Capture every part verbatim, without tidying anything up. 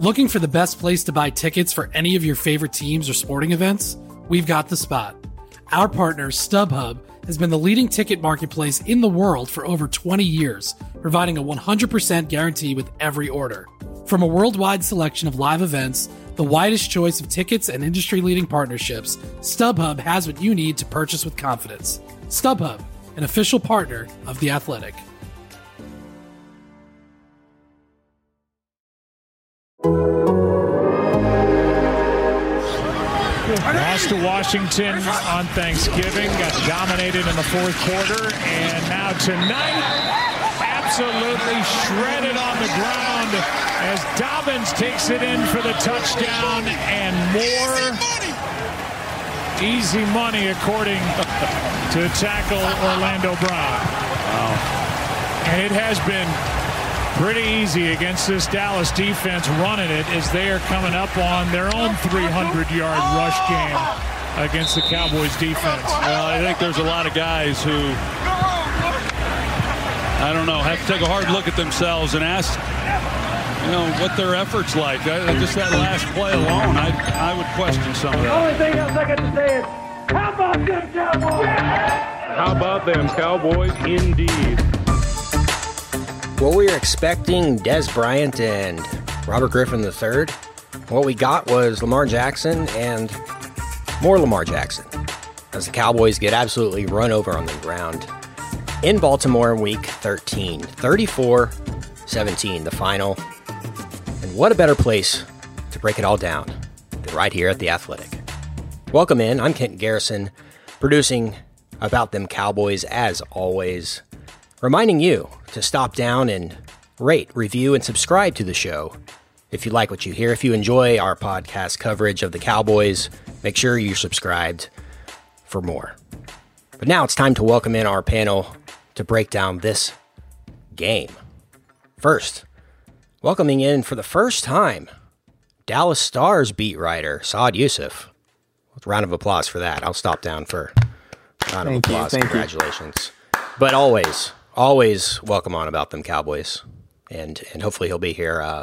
Looking for the best place to buy tickets for any of your favorite teams or sporting events? We've got the spot. Our partner, StubHub, has been the leading ticket marketplace in the world for over twenty years, providing a one hundred percent guarantee with every order. From a worldwide selection of live events, the widest choice of tickets and industry-leading partnerships, StubHub has what you need to purchase with confidence. StubHub, an official partner of The Athletic. Lost to Washington on Thanksgiving, got dominated in the fourth quarter, and now tonight, absolutely shredded on the ground as Dobbins takes it in for the touchdown, and more easy money according to tackle Orlando Brown. Wow. And it has been pretty easy against this Dallas defense running it as they are coming up on their own three hundred yard rush game against the Cowboys defense. Well, I think there's a lot of guys who, I don't know, have to take a hard look at themselves and ask, you know, what their effort's like. I, just that last play alone, I, I would question some of that. The only thing else I got to say is, how about them Cowboys? How about them Cowboys, indeed. What we were expecting, Dez Bryant and Robert Griffin the third. What we got was Lamar Jackson and more Lamar Jackson, as the Cowboys get absolutely run over on the ground in Baltimore in week thirteen. thirty-four seventeen, the final. And what a better place to break it all down than right here at The Athletic. Welcome in. I'm Kent Garrison, producing About Them Cowboys as always. Reminding you to stop down and rate, review, and subscribe to the show. If you like what you hear, if you enjoy our podcast coverage of the Cowboys, make sure you're subscribed for more. But now it's time to welcome in our panel to break down this game. First, welcoming in for the first time, Dallas Stars beat writer Saad Yousuf. Round of applause for that. I'll stop down for a round of applause. Congratulations. But always... Always welcome on About Them Cowboys, and and hopefully he'll be here, uh,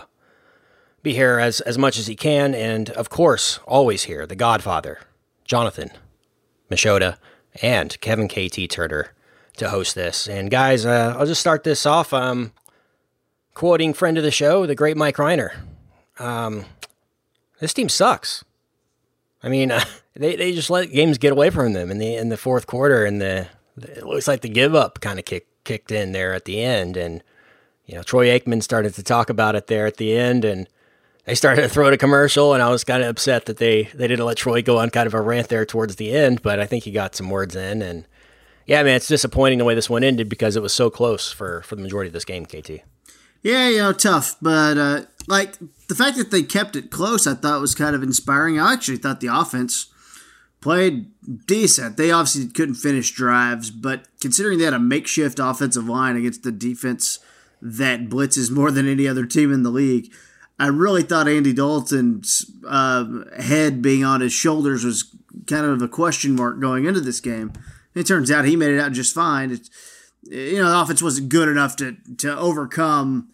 be here as, as much as he can, and of course, always here, the Godfather, Jonathan Machota, and Kevin K T Turner to host this. And guys, uh, I'll just start this off, um, quoting friend of the show, the great Mike Reiner. Um, this team sucks. I mean, uh, they they just let games get away from them in the in the fourth quarter, and the, the it looks like the give up kind of kick. kicked in there at the end, and you know Troy Aikman started to talk about it there at the end, and they started to throw the commercial, and I was kind of upset that they they didn't let Troy go on kind of a rant there towards the end, but I think he got some words in, and yeah, man, it's disappointing the way this one ended because it was so close for for the majority of this game, K T. Yeah, you know, tough, but uh, like the fact that they kept it close, I thought was kind of inspiring. I actually thought the offense played decent. They obviously couldn't finish drives, but considering they had a makeshift offensive line against the defense that blitzes more than any other team in the league, I really thought Andy Dalton's uh, head being on his shoulders was kind of a question mark going into this game. It turns out he made it out just fine. It's, you know, the offense wasn't good enough to to overcome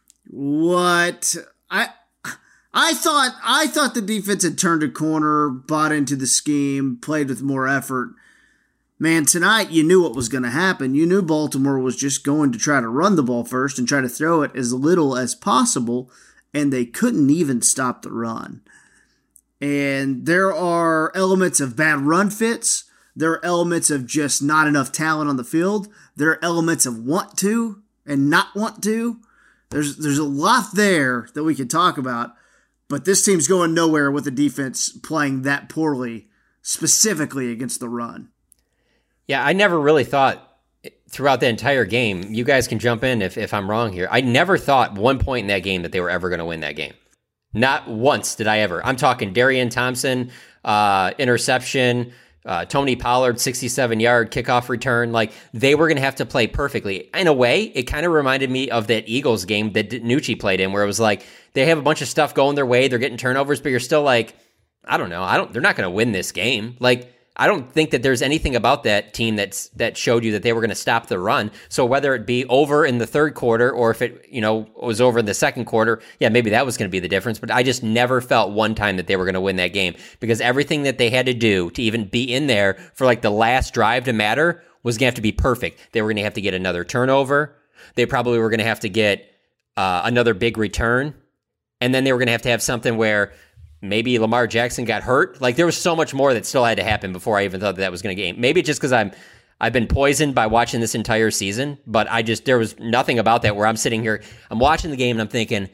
what I. I thought I thought the defense had turned a corner, bought into the scheme, played with more effort. Man, tonight you knew what was going to happen. You knew Baltimore was just going to try to run the ball first and try to throw it as little as possible, and they couldn't even stop the run. And there are elements of bad run fits. There are elements of just not enough talent on the field. There are elements of want to and not want to. There's there's a lot there that we could talk about. But this team's going nowhere with the defense playing that poorly, specifically against the run. Yeah, I never really thought throughout the entire game, you guys can jump in if, if I'm wrong here, I never thought one point in that game that they were ever going to win that game. Not once did I ever. I'm talking Darian Thompson, uh, interception, uh, Tony Pollard, sixty-seven-yard kickoff return. Like, they were going to have to play perfectly. In a way, it kind of reminded me of that Eagles game that Nucci played in, where it was like, they have a bunch of stuff going their way, they're getting turnovers, but you're still like, I don't know, I don't. They're not going to win this game. Like, I don't think that there's anything about that team that's that showed you that they were going to stop the run. So whether it be over in the third quarter or if it, you know, was over in the second quarter, yeah, maybe that was going to be the difference. But I just never felt one time that they were going to win that game because everything that they had to do to even be in there for like the last drive to matter was going to have to be perfect. They were going to have to get another turnover. They probably were going to have to get uh, another big return. And then they were going to have to have something where maybe Lamar Jackson got hurt. Like there was so much more that still had to happen before I even thought that, that was going to game. Maybe just because I'm, I've been poisoned by watching this entire season, but I just, there was nothing about that where I'm sitting here, I'm watching the game and I'm thinking,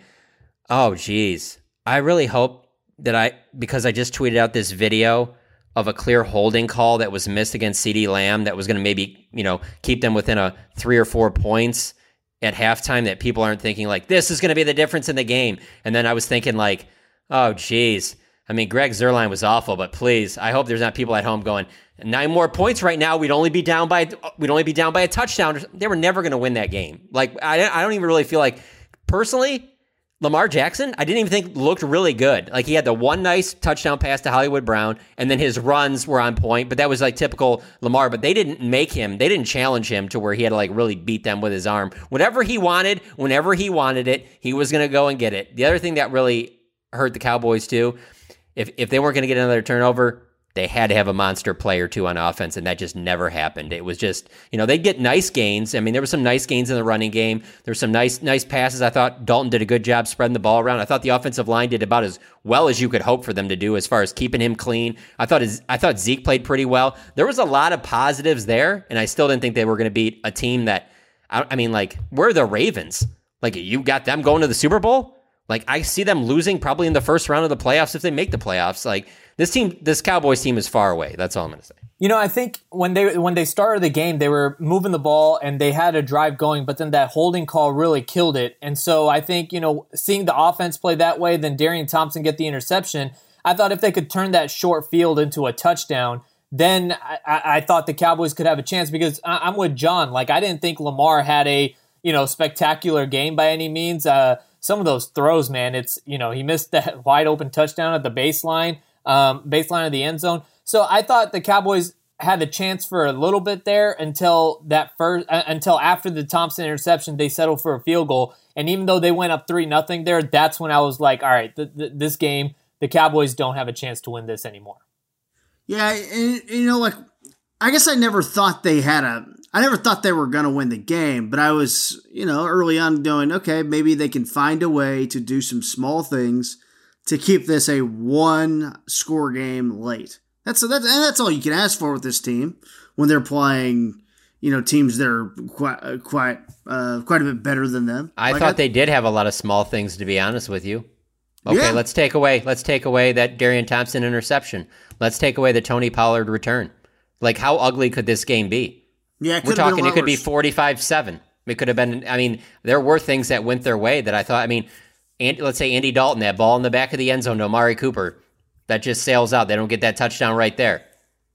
oh geez, I really hope that I, because I just tweeted out this video of a clear holding call that was missed against CeeDee Lamb that was going to maybe, you know, keep them within a three or four points at halftime, that people aren't thinking like, this is going to be the difference in the game. And then I was thinking like, oh, geez. I mean, Greg Zuerlein was awful, but please, I hope there's not people at home going, nine more points right now. We'd only be down by we'd only be down by a touchdown. They were never going to win that game. Like, I, I don't even really feel like, personally, Lamar Jackson, I didn't even think looked really good. Like, he had the one nice touchdown pass to Hollywood Brown, and then his runs were on point, but that was like typical Lamar. But they didn't make him, they didn't challenge him to where he had to like really beat them with his arm. Whatever he wanted, whenever he wanted it, he was going to go and get it. The other thing that really hurt the Cowboys too, if if they weren't going to get another turnover, they had to have a monster play or two on offense, and that just never happened. It was just, you know, they'd get nice gains. I mean, there were some nice gains in the running game. There were some nice nice passes. I thought Dalton did a good job spreading the ball around. I thought the offensive line did about as well as you could hope for them to do as far as keeping him clean. I thought his, I thought Zeke played pretty well. There was a lot of positives there, and I still didn't think they were going to beat a team that, I, I mean, like, we're the Ravens. Like, you got them going to the Super Bowl? Like, I see them losing probably in the first round of the playoffs if they make the playoffs. Like, this team, this Cowboys team is far away. That's all I'm going to say. You know, I think when they when they started the game, they were moving the ball and they had a drive going, but then that holding call really killed it. And so I think, you know, seeing the offense play that way, then Darian Thompson get the interception, I thought if they could turn that short field into a touchdown, then I, I thought the Cowboys could have a chance, because I, I'm with John. Like, I didn't think Lamar had a, you know, spectacular game by any means. Uh, some of those throws, man, it's, you know, he missed that wide open touchdown at the baseline. Um, baseline of the end zone. So I thought the Cowboys had a chance for a little bit there until that first, uh, until after the Thompson interception, they settled for a field goal. And even though they went up three nothing there, that's when I was like, all right, th- th- this game, the Cowboys don't have a chance to win this anymore. Yeah, and, you know, like, I guess I never thought they had a, I never thought they were going to win the game, but I was, you know, early on going, okay, maybe they can find a way to do some small things to keep this a one-score game late. That's that's and that's all you can ask for with this team when they're playing, you know, teams that are quite uh, quite uh, quite a bit better than them. I like thought I, they did have a lot of small things, to be honest with you. Okay, yeah. let's take away let's take away that Darian Thompson interception. Let's take away the Tony Pollard return. Like, how ugly could this game be? Yeah, it we're talking. It could worse. be forty-five seven. It could have been. I mean, there were things that went their way that I thought. I mean. And let's say Andy Dalton, that ball in the back of the end zone to Amari Cooper, that just sails out. They don't get that touchdown right there.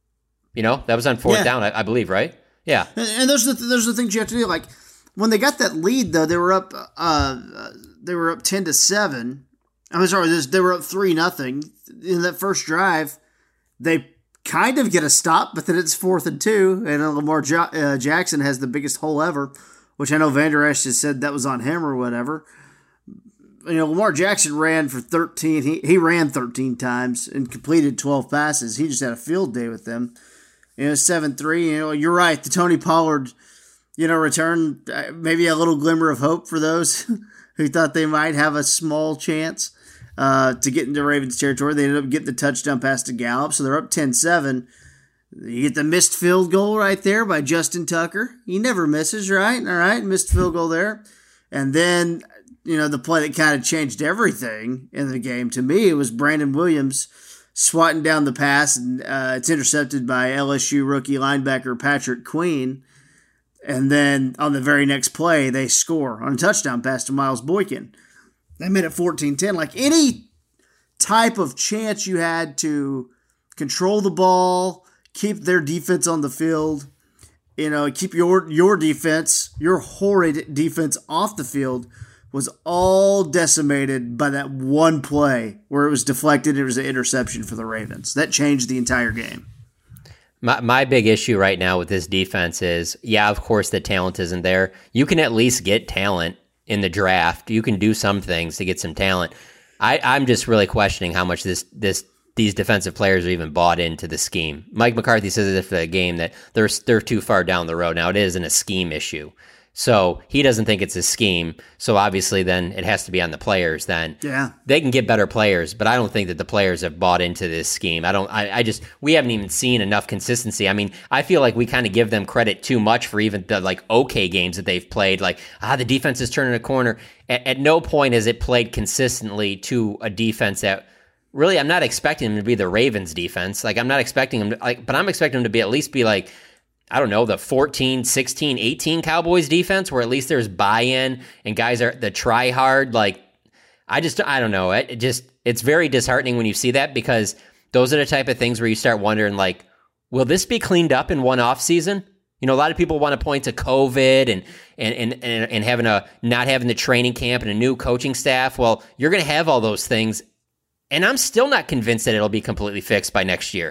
You know, that was on fourth yeah. down, I, I believe, right? Yeah. And, and those are the, those are the things you have to do. Like, when they got that lead, though, they were up. Uh, they were up ten to seven. I'm sorry, they were up three nothing in that first drive. They kind of get a stop, but then it's fourth and two, and Lamar jo- uh, Jackson has the biggest hole ever, which I know Van Der Esch has said that was on him or whatever. You know, Lamar Jackson ran for thirteen. He he ran thirteen times and completed twelve passes. He just had a field day with them. You know, seven three. You know, you're right. The Tony Pollard, you know, return, maybe a little glimmer of hope for those who thought they might have a small chance uh, to get into Ravens territory. They ended up getting the touchdown pass to Gallup, so they're up ten seven. You get the missed field goal right there by Justin Tucker. He never misses, right? All right, missed field goal there. And then, you know, the play that kind of changed everything in the game, to me, it was Brandon Williams swatting down the pass, and uh, it's intercepted by L S U rookie linebacker Patrick Queen. And then on the very next play, they score on a touchdown pass to Miles Boykin. They made it fourteen ten. Like, any type of chance you had to control the ball, keep their defense on the field, you know, keep your your defense, your horrid defense off the field, was all decimated by that one play where it was deflected. It was an interception for the Ravens. That changed the entire game. My my big issue right now with this defense is, yeah, of course the talent isn't there. You can at least get talent in the draft. You can do some things to get some talent. I, I'm just really questioning how much this this these defensive players are even bought into the scheme. Mike McCarthy says after the game that they're they're too far down the road. Now it isn't a scheme issue. So he doesn't think it's a scheme. So obviously then it has to be on the players then. Yeah. They can get better players, but I don't think that the players have bought into this scheme. I don't, I, I just, we haven't even seen enough consistency. I mean, I feel like we kind of give them credit too much for even the like okay games that they've played. Like, ah, the defense is turning a corner. At, at no point has it played consistently to a defense that really, I'm not expecting them to be the Ravens defense. Like, I'm not expecting them to, like, but I'm expecting them to be at least be like, I don't know, the fourteen, sixteen, eighteen Cowboys defense where at least there's buy-in and guys are the try hard. Like, I just, I don't know. It, it just, it's very disheartening when you see that because those are the type of things where you start wondering, like, will this be cleaned up in one off season? You know, a lot of people want to point to COVID and, and, and, and, and having a, not having the training camp and a new coaching staff. Well, you're going to have all those things. And I'm still not convinced that it'll be completely fixed by next year.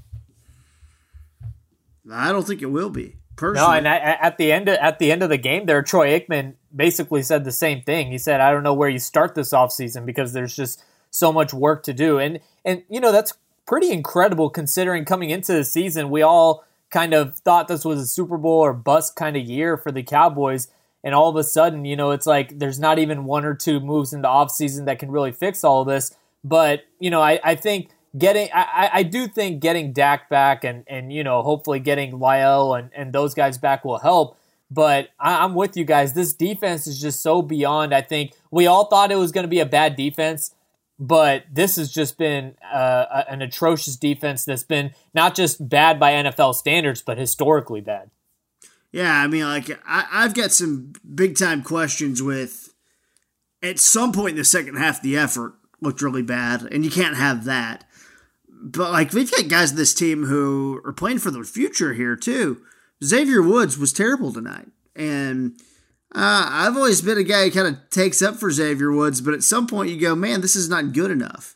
I don't think it will be. Personally. No, and I, at the end of, at the end of the game there, Troy Aikman basically said the same thing. He said, I don't know where you start this offseason because there's just so much work to do. And, and you know, that's pretty incredible considering coming into the season, we all kind of thought this was a Super Bowl or bust kind of year for the Cowboys. And all of a sudden, you know, it's like there's not even one or two moves into offseason that can really fix all of this. But, you know, I, I think getting, I, I do think getting Dak back and, and you know, hopefully getting Lyle and, and those guys back will help. But I, I'm with you guys. This defense is just so beyond. I think we all thought it was going to be a bad defense, but this has just been uh, an atrocious defense that's been not just bad by N F L standards, but historically bad. Yeah, I mean, like, I, I've got some big-time questions with, at some point in the second half, the effort looked really bad, and you can't have that. But, like, we've got guys in this team who are playing for the future here, too. Xavier Woods was terrible tonight. And uh, I've always been a guy who kind of takes up for Xavier Woods, but at some point you go, man, this is not good enough.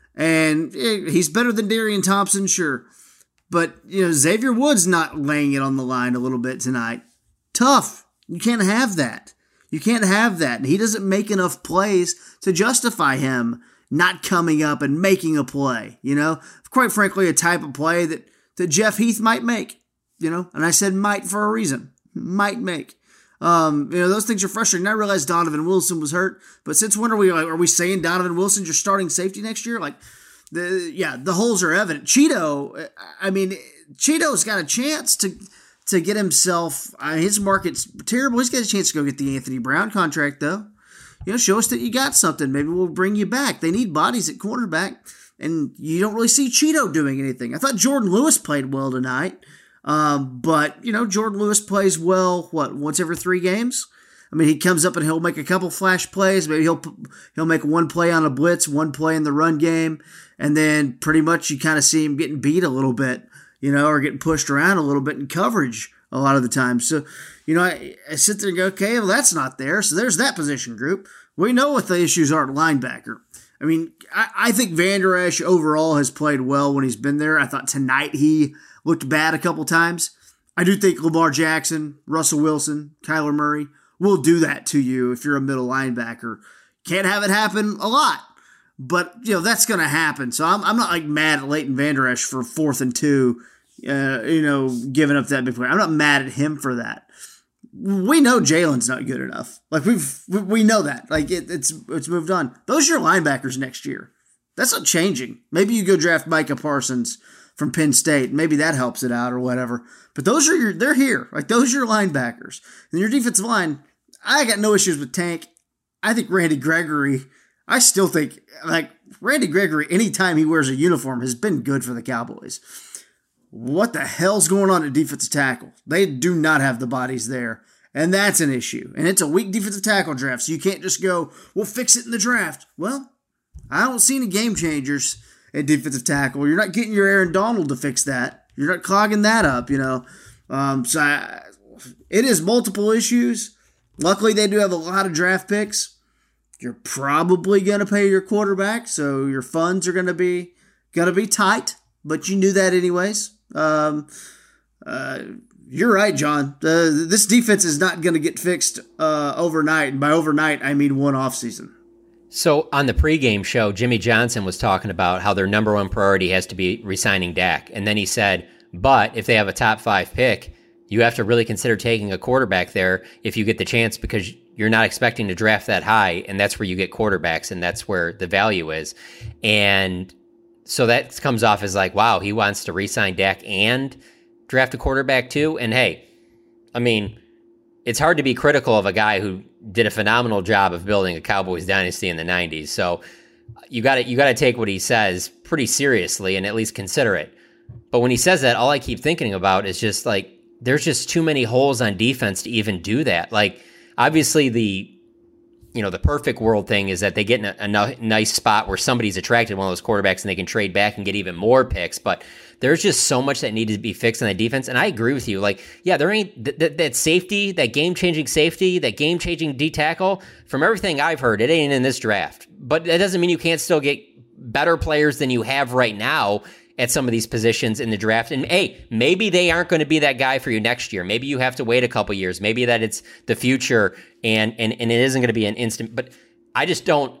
And eh, he's better than Darian Thompson, sure. But, you know, Xavier Woods not laying it on the line a little bit tonight. Tough. You can't have that. You can't have that. And he doesn't make enough plays to justify him not coming up and making a play, you know? Quite frankly, a type of play that, that Jeff Heath might make, you know? And I said might for a reason. Might make. Um, you know, those things are frustrating. I realized Donovan Wilson was hurt, but since when are we, like, are we saying Donovan Wilson's your starting safety next year? Like, the yeah, the holes are evident. Cheeto, I mean, Cheeto's got a chance to to get himself, uh, his market's terrible. He's got a chance to go get the Anthony Brown contract, though. You know, show us that you got something. Maybe we'll bring you back. They need bodies at cornerback, and you don't really see Cheeto doing anything. I thought Jordan Lewis played well tonight, um, but, you know, Jordan Lewis plays well, what, once every three games? I mean, he comes up and he'll make a couple flash plays. Maybe he'll he'll make one play on a blitz, one play in the run game, and then pretty much you kind of see him getting beat a little bit, you know, or getting pushed around a little bit in coverage a lot of the time. So, you know, I, I sit there and go, okay, well, that's not there. So there's that position group. We know what the issues are at linebacker. I mean, I, I think Vander Esch overall has played well when he's been there. I thought tonight he looked bad a couple times. I do think Lamar Jackson, Russell Wilson, Kyler Murray will do that to you if you're a middle linebacker. Can't have it happen a lot, but, you know, that's going to happen. So I'm, I'm not, like, mad at Leighton Vander Esch for fourth and two, uh, you know, giving up that big play. I'm not mad at him for that. We know Jalen's not good enough. Like, we've, we know that. Like, it, it's it's moved on. Those are your linebackers next year. That's not changing. Maybe you go draft Micah Parsons from Penn State. Maybe that helps it out or whatever. But those are your, they're here. Like, those are your linebackers. And your defensive line, I got no issues with Tank. I think Randy Gregory, I still think, like, Randy Gregory, anytime he wears a uniform, has been good for the Cowboys. What the hell's going on at defensive tackle? They do not have the bodies there. And that's an issue. And it's a weak defensive tackle draft, so you can't just go, we'll fix it in the draft. Well, I don't see any game changers at defensive tackle. You're not getting your Aaron Donald to fix that. You're not clogging that up, you know. Um, so I, it is multiple issues. Luckily, they do have a lot of draft picks. You're probably going to pay your quarterback, so your funds are going to be going to be tight. But you knew that anyways. Um, uh, you're right, John. Uh, this defense is not going to get fixed uh, overnight. And by overnight, I mean one offseason. So on the pregame show, Jimmy Johnson was talking about how their number one priority has to be re-signing Dak. And then he said, but if they have a top five pick, you have to really consider taking a quarterback there if you get the chance, because you're not expecting to draft that high. And that's where you get quarterbacks, and that's where the value is. And so that comes off as like, wow, he wants to re-sign Dak and draft a quarterback too. And hey, I mean, it's hard to be critical of a guy who did a phenomenal job of building a Cowboys dynasty in the nineties. So you got to you got to take what he says pretty seriously and at least consider it. But when he says that, all I keep thinking about is just like, there's just too many holes on defense to even do that. Like, obviously the you know the perfect world thing is that they get in a, a nice spot where somebody's attracted to one of those quarterbacks and they can trade back and get even more picks. But there's just so much that needed to be fixed on the defense. And I agree with you. Like, yeah, there ain't th- th- that safety, that game-changing safety, that game-changing D-tackle. From everything I've heard, it ain't in this draft. But that doesn't mean you can't still get better players than you have right now at some of these positions in the draft. And hey, maybe they aren't going to be that guy for you next year. Maybe you have to wait a couple years. Maybe that it's the future and and, and it isn't going to be an instant. But I just don't.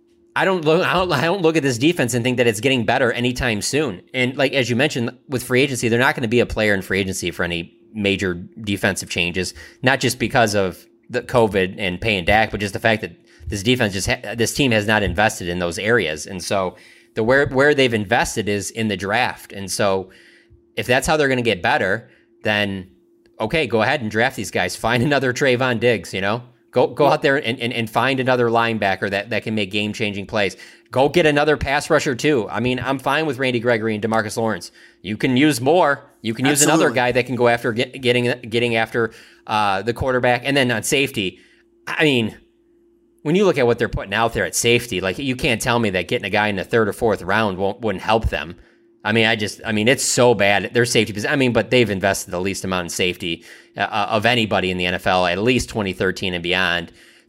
I don't look. I don't, I don't look at this defense and think that it's getting better anytime soon. And like as you mentioned, with free agency, they're not going to be a player in free agency for any major defensive changes. Not just because of the COVID and paying Dak, but just the fact that this defense just ha- this team has not invested in those areas. And so the where where they've invested is in the draft. And so if that's how they're going to get better, then okay, go ahead and draft these guys. Find another Trayvon Diggs. You know. Go go out there and, and, and find another linebacker that, that can make game-changing plays. Go get another pass rusher, too. I mean, I'm fine with Randy Gregory and DeMarcus Lawrence. You can use more. You can use Absolutely. Another guy that can go after get, getting getting after uh, the quarterback. And then on safety, I mean, when you look at what they're putting out there at safety, like you can't tell me that getting a guy in the third or fourth round won't, wouldn't help them. I mean, I just, I mean, it's so bad. Their safety, I mean, but they've invested the least amount in safety uh, of anybody in the N F L, at least twenty thirteen and beyond.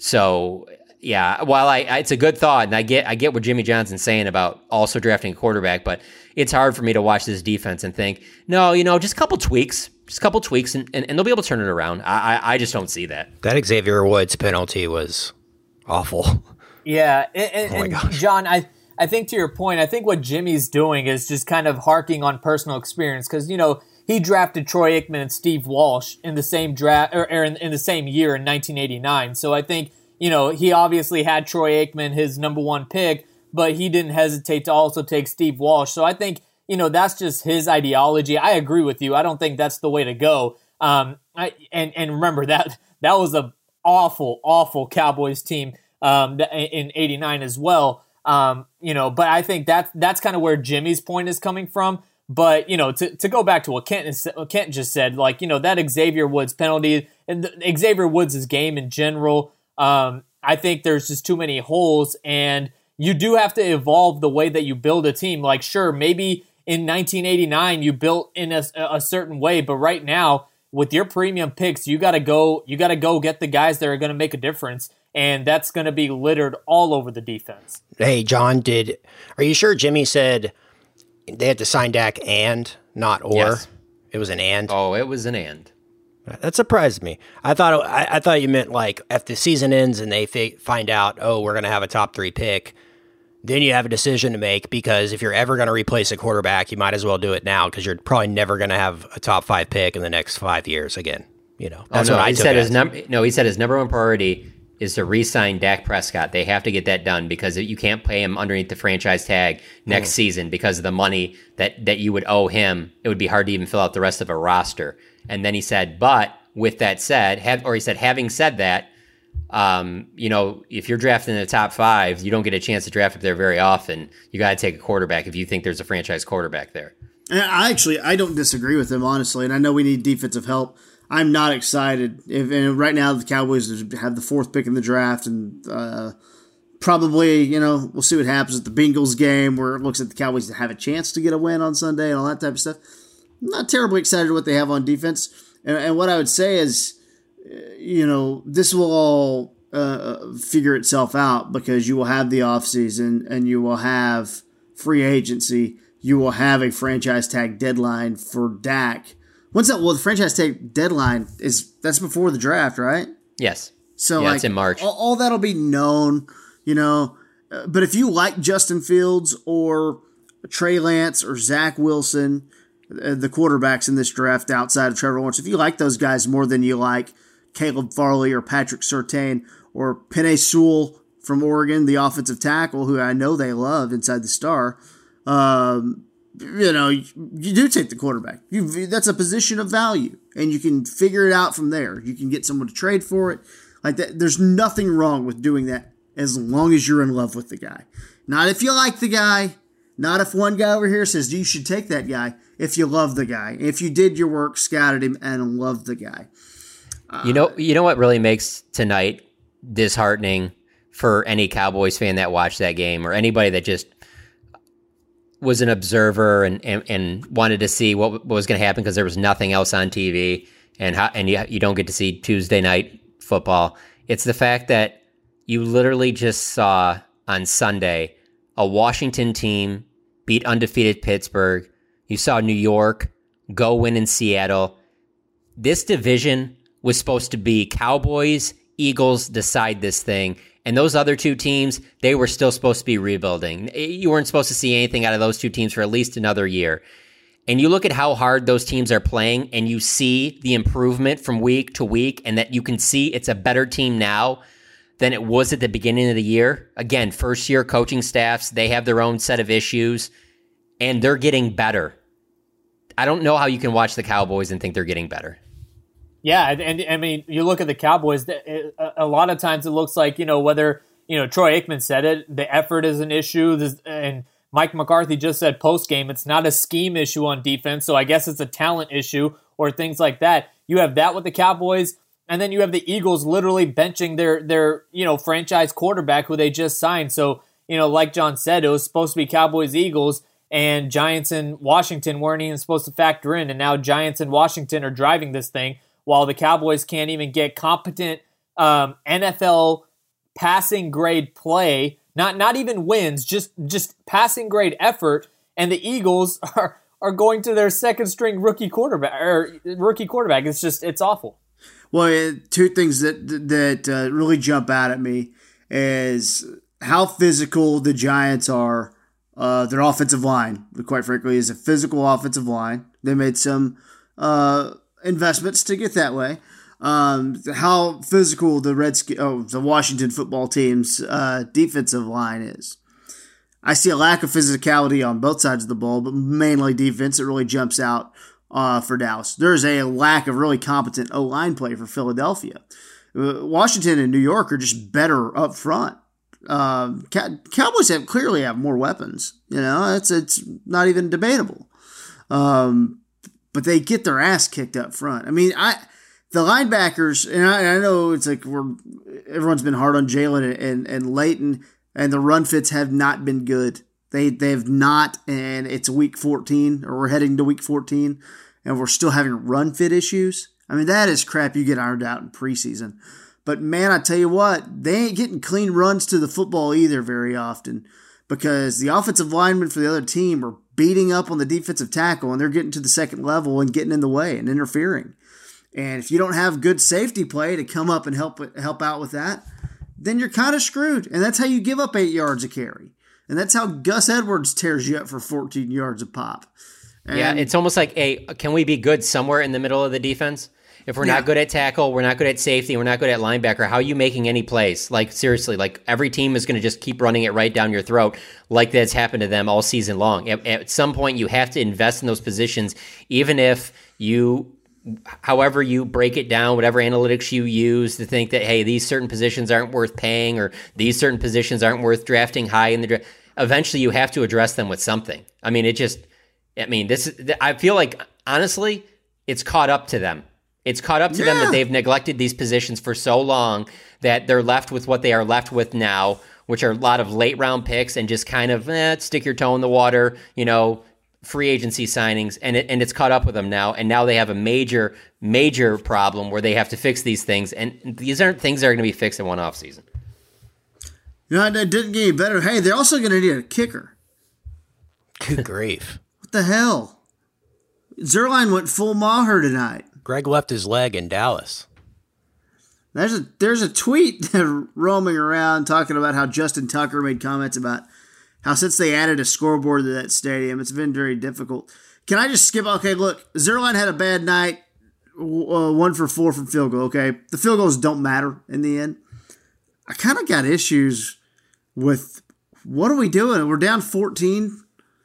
So, yeah, while I, it's a good thought, and I get, I get what Jimmy Johnson's saying about also drafting a quarterback, but it's hard for me to watch this defense and think, no, you know, just a couple tweaks, just a couple tweaks, and, and, and they'll be able to turn it around. I, I, I just don't see that. That Xavier Woods penalty was awful. Yeah, and, and, oh my gosh. And John, I. I think to your point, I think what Jimmy's doing is just kind of harking on personal experience because, you know, he drafted Troy Aikman and Steve Walsh in the same draft or, or in, in the same year in nineteen eighty-nine. So I think, you know, he obviously had Troy Aikman, his number one pick, but he didn't hesitate to also take Steve Walsh. So I think, you know, that's just his ideology. I agree with you. I don't think that's the way to go. Um, I, and, and remember that that was a awful, awful Cowboys team um, in eighty-nine as well. Um, you know, but I think that's, that's kind of where Jimmy's point is coming from. But, you know, to, to go back to what Kent, is, what Kent just said, like, you know, that Xavier Woods penalty and the, Xavier Woods' game in general, um, I think there's just too many holes and you do have to evolve the way that you build a team. Like, sure, maybe in nineteen eighty-nine you built in a, a certain way, but right now with your premium picks, you got to go, you got to go get the guys that are going to make a difference. And that's going to be littered all over the defense. Hey, John, did are you sure Jimmy said they had to sign Dak and not or? Yes. It was an and? Oh, it was an and. That surprised me. I thought I, I thought you meant like if the season ends and they fi- find out, oh, we're going to have a top three pick, then you have a decision to make because if you're ever going to replace a quarterback, you might as well do it now because you're probably never going to have a top five pick in the next five years again. You know, that's oh, no, what I he took said it his num- No, he said his number one priority is to re-sign Dak Prescott. They have to get that done because you can't pay him underneath the franchise tag next mm. season because of the money that, that you would owe him. It would be hard to even fill out the rest of a roster. And then he said, but with that said, have, or he said, having said that, um, you know, if you're drafting in the top five, you don't get a chance to draft up there very often. You got to take a quarterback if you think there's a franchise quarterback there. And I actually, I don't disagree with him, honestly. And I know we need defensive help. I'm not excited. If and right now the Cowboys have the fourth pick in the draft, and uh, probably, you know, we'll see what happens at the Bengals game where it looks like the Cowboys have a chance to get a win on Sunday and all that type of stuff. I'm not terribly excited what they have on defense. And, and what I would say is, you know, this will all uh, figure itself out because you will have the offseason and you will have free agency you will have a franchise tag deadline for Dak. When's that? Well, the franchise tag deadline is that's before the draft, right? Yes. So yeah, like it's in March. All, all that'll be known, you know. Uh, but if you like Justin Fields or Trey Lance or Zach Wilson, uh, the quarterbacks in this draft outside of Trevor Lawrence, if you like those guys more than you like Caleb Farley or Patrick Surtain or Penei Sewell from Oregon, the offensive tackle, who I know they love inside the Star, um, you know, you, you do take the quarterback. You, that's a position of value, and you can figure it out from there. You can get someone to trade for it. Like that, there's nothing wrong with doing that as long as you're in love with the guy. Not if you like the guy, not if one guy over here says you should take that guy, if you love the guy. If you did your work, scouted him, and loved the guy. Uh, you know, you know what really makes tonight disheartening for any Cowboys fan that watched that game or anybody that just was an observer and, and, and wanted to see what, what was going to happen because there was nothing else on T V and how, and you, you don't get to see Tuesday night football. It's the fact that you literally just saw on Sunday a Washington team beat undefeated Pittsburgh. You saw New York go win in Seattle. This division was supposed to be Cowboys, Eagles decide this thing. And those other two teams, they were still supposed to be rebuilding. You weren't supposed to see anything out of those two teams for at least another year. And you look at how hard those teams are playing, and you see the improvement from week to week, and that you can see it's a better team now than it was at the beginning of the year. Again, first-year coaching staffs, they have their own set of issues, and they're getting better. I don't know how you can watch the Cowboys and think they're getting better. Yeah, and, and I mean, you look at the Cowboys, a lot of times it looks like, you know, whether, you know, Troy Aikman said it, the effort is an issue, and Mike McCarthy just said post-game, it's not a scheme issue on defense, so I guess it's a talent issue or things like that. You have that with the Cowboys, and then you have the Eagles literally benching their, their you know, franchise quarterback who they just signed. So, you know, like John said, it was supposed to be Cowboys-Eagles, and Giants and Washington weren't even supposed to factor in, and now Giants and Washington are driving this thing, while the Cowboys can't even get competent um, N F L passing grade play, not not even wins, just just passing grade effort, and the Eagles are are going to their second string rookie quarterback or rookie quarterback. It's just it's awful. Well, two things that that uh, really jump out at me is how physical the Giants are. Uh, their offensive line, quite frankly, is a physical offensive line. They made some Uh, investments to get that way. Um, how physical the Redskins, oh, the Washington football team's uh, defensive line is. I see a lack of physicality on both sides of the ball, but mainly defense. It really jumps out uh, for Dallas. There's a lack of really competent O-line play for Philadelphia. Uh, Washington and New York are just better up front. Um, Cow- Cowboys have clearly have more weapons. You know, it's it's not even debatable. Um, But they get their ass kicked up front. I mean, I the linebackers, and I, I know it's like we're everyone's been hard on Jalen and, and, and Leighton, and the run fits have not been good. They they have not, and it's week fourteen, or we're heading to week fourteen, and we're still having run fit issues. I mean, that is crap you get ironed out in preseason. But man, I tell you what, they ain't getting clean runs to the football either very often, because the offensive linemen for the other team are beating up on the defensive tackle, and they're getting to the second level and getting in the way and interfering. And if you don't have good safety play to come up and help help out with that, then you're kind of screwed. And that's how you give up eight yards a carry. And that's how Gus Edwards tears you up for fourteen yards a pop. And yeah, it's almost like, hey, can we be good somewhere in the middle of the defense? If we're yeah. not good at tackle, we're not good at safety, we're not good at linebacker, how are you making any plays? Like, seriously, like every team is going to just keep running it right down your throat like that's happened to them all season long. At, at some point, you have to invest in those positions, even if you, however you break it down, whatever analytics you use to think that, hey, these certain positions aren't worth paying or these certain positions aren't worth drafting high in the draft. Eventually, you have to address them with something. I mean, it just, I mean, this is, I feel like, honestly, it's caught up to them. It's caught up to yeah. them that they've neglected these positions for so long that they're left with what they are left with now, which are a lot of late round picks and just kind of eh, stick your toe in the water, you know, free agency signings. And it, and it's caught up with them now. And now they have a major, major problem where they have to fix these things. And these aren't things that are going to be fixed in one offseason. You know, it didn't get any better. Hey, they're also going to need a kicker. Good grief. What the hell? Zuerlein went full Maher tonight. Greg left his leg in Dallas. There's a there's a tweet roaming around talking about how Justin Tucker made comments about how since they added a scoreboard to that stadium, it's been very difficult. Can I just skip? Okay, look, Zuerlein had a bad night, uh, one for four from field goal, okay? The field goals don't matter in the end. I kind of got issues with what are we doing? We're down fourteen,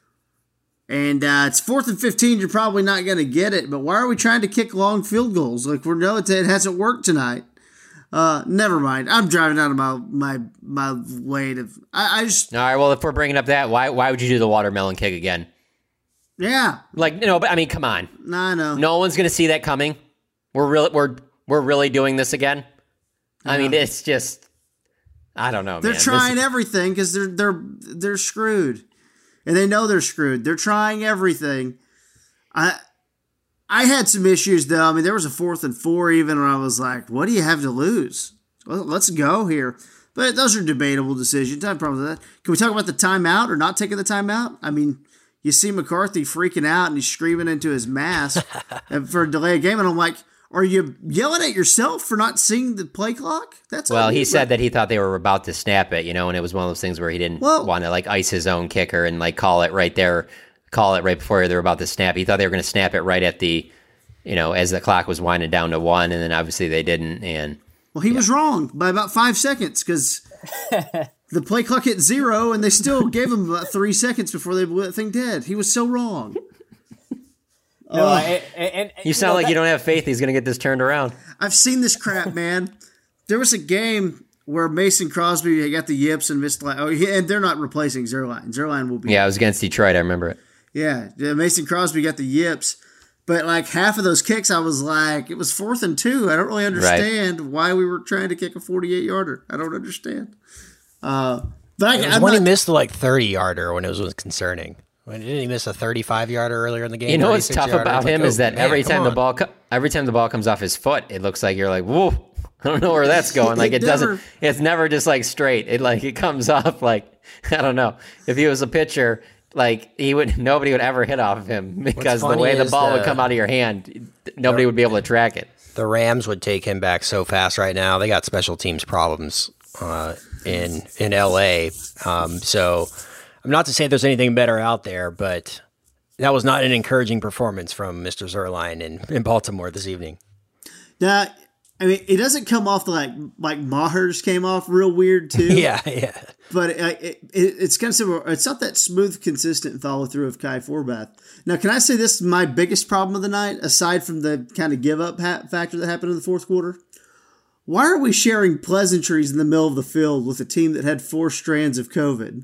and uh, it's fourth and fifteen. You're probably not going to get it, but why are we trying to kick long field goals? Like, we know it hasn't worked tonight. Uh, never mind. I'm driving out of my my my way to. I, I just. All right. Well, if we're bringing up that, why why would you do the watermelon kick again? Yeah. Like no, but I mean, come on. No, I know. No one's gonna see that coming. We're really we're we're really doing this again. I mean, it's just. I don't know. They're man. trying this... everything because they're they're they're screwed, and they know they're screwed. They're trying everything. I. I had some issues, though. I mean, there was a fourth and four even, and I was like, what do you have to lose? Well, let's go here. But those are debatable decisions. I have problems with that. Can we talk about the timeout or not taking the timeout? I mean, you see McCarthy freaking out, and he's screaming into his mask for a delay of game, and I'm like, are you yelling at yourself for not seeing the play clock? That's Well, he right. said that he thought they were about to snap it, you know, and it was one of those things where he didn't well, want to, like, ice his own kicker and, like, call it right there. Call it right before they were about to snap. He thought they were going to snap it right at the, you know, as the clock was winding down to one, and then obviously they didn't. And well, he yeah. was wrong by about five seconds because the play clock hit zero, and they still gave him about three seconds before they blew that thing dead. He was so wrong. No, uh, and, and, and, you sound know, like that, you don't have faith he's going to get this turned around. I've seen this crap, man. There was a game where Mason Crosby got the yips and missed like oh, and they're not replacing Zuerlein. Zuerlein will be. Yeah, it was against Detroit. I remember it. Yeah, yeah, Mason Crosby got the yips, but like half of those kicks, I was like, it was fourth and two. I don't really understand right. why we were trying to kick a forty-eight yarder. I don't understand. Uh, but I, it was I'm when not, he missed the like thirty yarder when it was, was concerning. When didn't he miss a thirty-five yarder earlier in the game? You know what's tough yarder? about him like, is oh, that man, every time the on. ball co- every time the ball comes off his foot, it looks like you're like, whoa. I don't know where that's going. Like it, it never, doesn't. It's never just like straight. It like it comes off like I don't know. If he was a pitcher, like he would, nobody would ever hit off of him because the way the ball the, would come out of your hand, nobody the, would be able to track it. The Rams would take him back so fast right now. They got special teams problems uh, in in L A. Um, so I'm not to say there's anything better out there, but that was not an encouraging performance from Mister Zuerlein in, in Baltimore this evening. Now, I mean, it doesn't come off like like Maher's came off real weird too. yeah, yeah. But it, it, it's kind of similar. It's not that smooth, consistent follow through of Kai Forbath. Now, can I say this is my biggest problem of the night, aside from the kind of give up ha- factor that happened in the fourth quarter? Why are we sharing pleasantries in the middle of the field with a team that had four strands of COVID?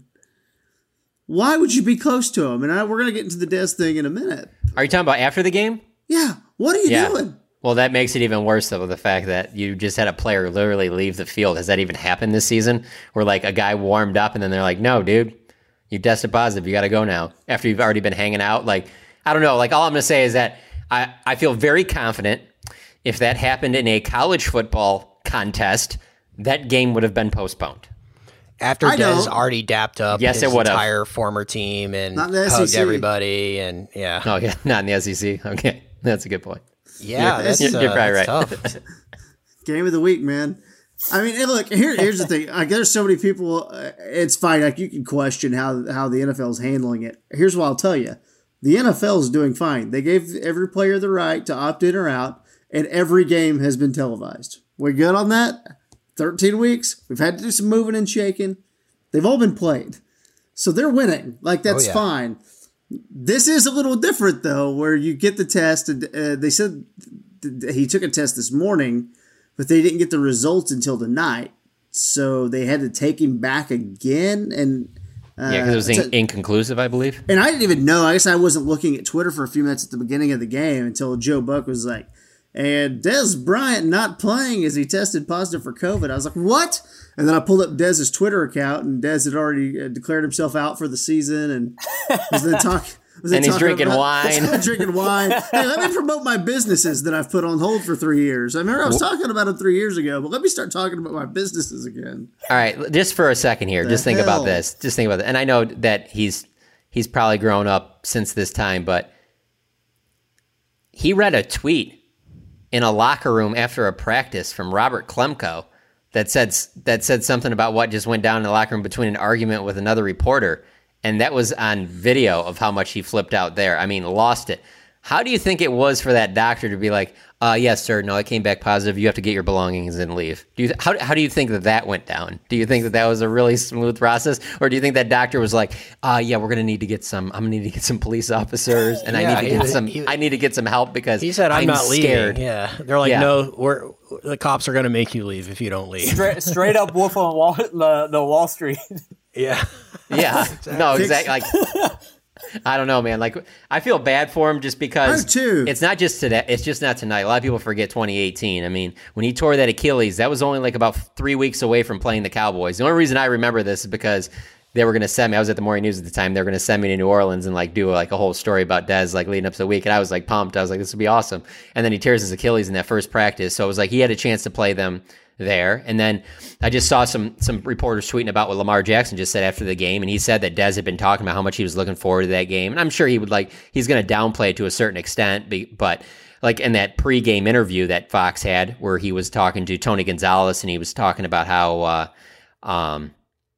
Why would you be close to them? And I, we're going to get into the Dez thing in a minute. Are you talking about after the game? Yeah. What are you yeah. doing? Well, that makes it even worse, though, the fact that you just had a player literally leave the field. Has that even happened this season? Where, like, a guy warmed up and then they're like, no, dude, you tested positive. You got to go now. After you've already been hanging out. Like, I don't know. Like, all I'm going to say is that I, I feel very confident if that happened in a college football contest, that game would have been postponed. After Dez already dapped up yes, his it would entire have. former team and Not the hugged S E C. everybody. And, yeah. Oh, yeah. Not in the S E C. Okay. That's a good point. Yeah, that's, you're, you're uh, probably right. Tough. Game of the week, man. I mean, and look, here, here's the thing. Like, there's so many people. Uh, it's fine. Like, you can question how how the N F L is handling it. Here's what I'll tell you: the N F L is doing fine. They gave every player the right to opt in or out, and every game has been televised. We're good on that. Thirteen weeks. We've had to do some moving and shaking. They've all been played, so they're winning. Like that's oh, yeah. fine. This is a little different, though, where you get the test. And, uh, they said th- he took a test this morning, but they didn't get the results until tonight. So they had to take him back again. And uh, yeah, because it was in- t- inconclusive, I believe. And I didn't even know. I guess I wasn't looking at Twitter for a few minutes at the beginning of the game until Joe Buck was like, and Dez Bryant not playing as he tested positive for COVID. I was like, what? And then I pulled up Dez's Twitter account, and Dez had already uh, declared himself out for the season, and was then talking. And he's drinking about, wine. drinking wine. Hey, let me promote my businesses that I've put on hold for three years. I remember I was talking about them three years ago, but let me start talking about my businesses again. All right, just for a second here, The just think hell? about this. Just think about it. And I know that he's he's probably grown up since this time, but he read a tweet in a locker room after a practice from Robert Klemko that said that said something about what just went down in the locker room between an argument with another reporter, and that was on video of how much he flipped out there. I mean, lost it. How do you think it was for that doctor to be like, uh, yes, sir, no, I came back positive. You have to get your belongings and leave. Do you, how, how do you think that that went down? Do you think that that was a really smooth process? Or do you think that doctor was like, uh, yeah, we're going to need to get some, I'm going to need to get some police officers and yeah, I need to get he, some, he, I need to get some help because he said, I'm, I'm not scared. leaving. Yeah. They're like, yeah. no, we're, the cops are going to make you leave if you don't leave. Straight, straight up Wolf on Wall, the, the Wall Street. Yeah. Yeah. Exactly. No, exactly. Like, I don't know, man. Like, I feel bad for him just because it's not just today. It's just not tonight. A lot of people forget twenty eighteen. I mean, when he tore that Achilles, that was only like about three weeks away from playing the Cowboys. The only reason I remember this is because they were going to send me. I was at the Morning News at the time. They were going to send me to New Orleans and like do like a whole story about Dez like leading up to the week, and I was like pumped. I was like, this would be awesome. And then he tears his Achilles in that first practice, so it was like he had a chance to play them there. And then I just saw some some reporters tweeting about what Lamar Jackson just said after the game, and he said that Dez had been talking about how much he was looking forward to that game. And I'm sure he would like he's going to downplay it to a certain extent, but like in that pregame interview that Fox had where he was talking to Tony Gonzalez and he was talking about how uh, um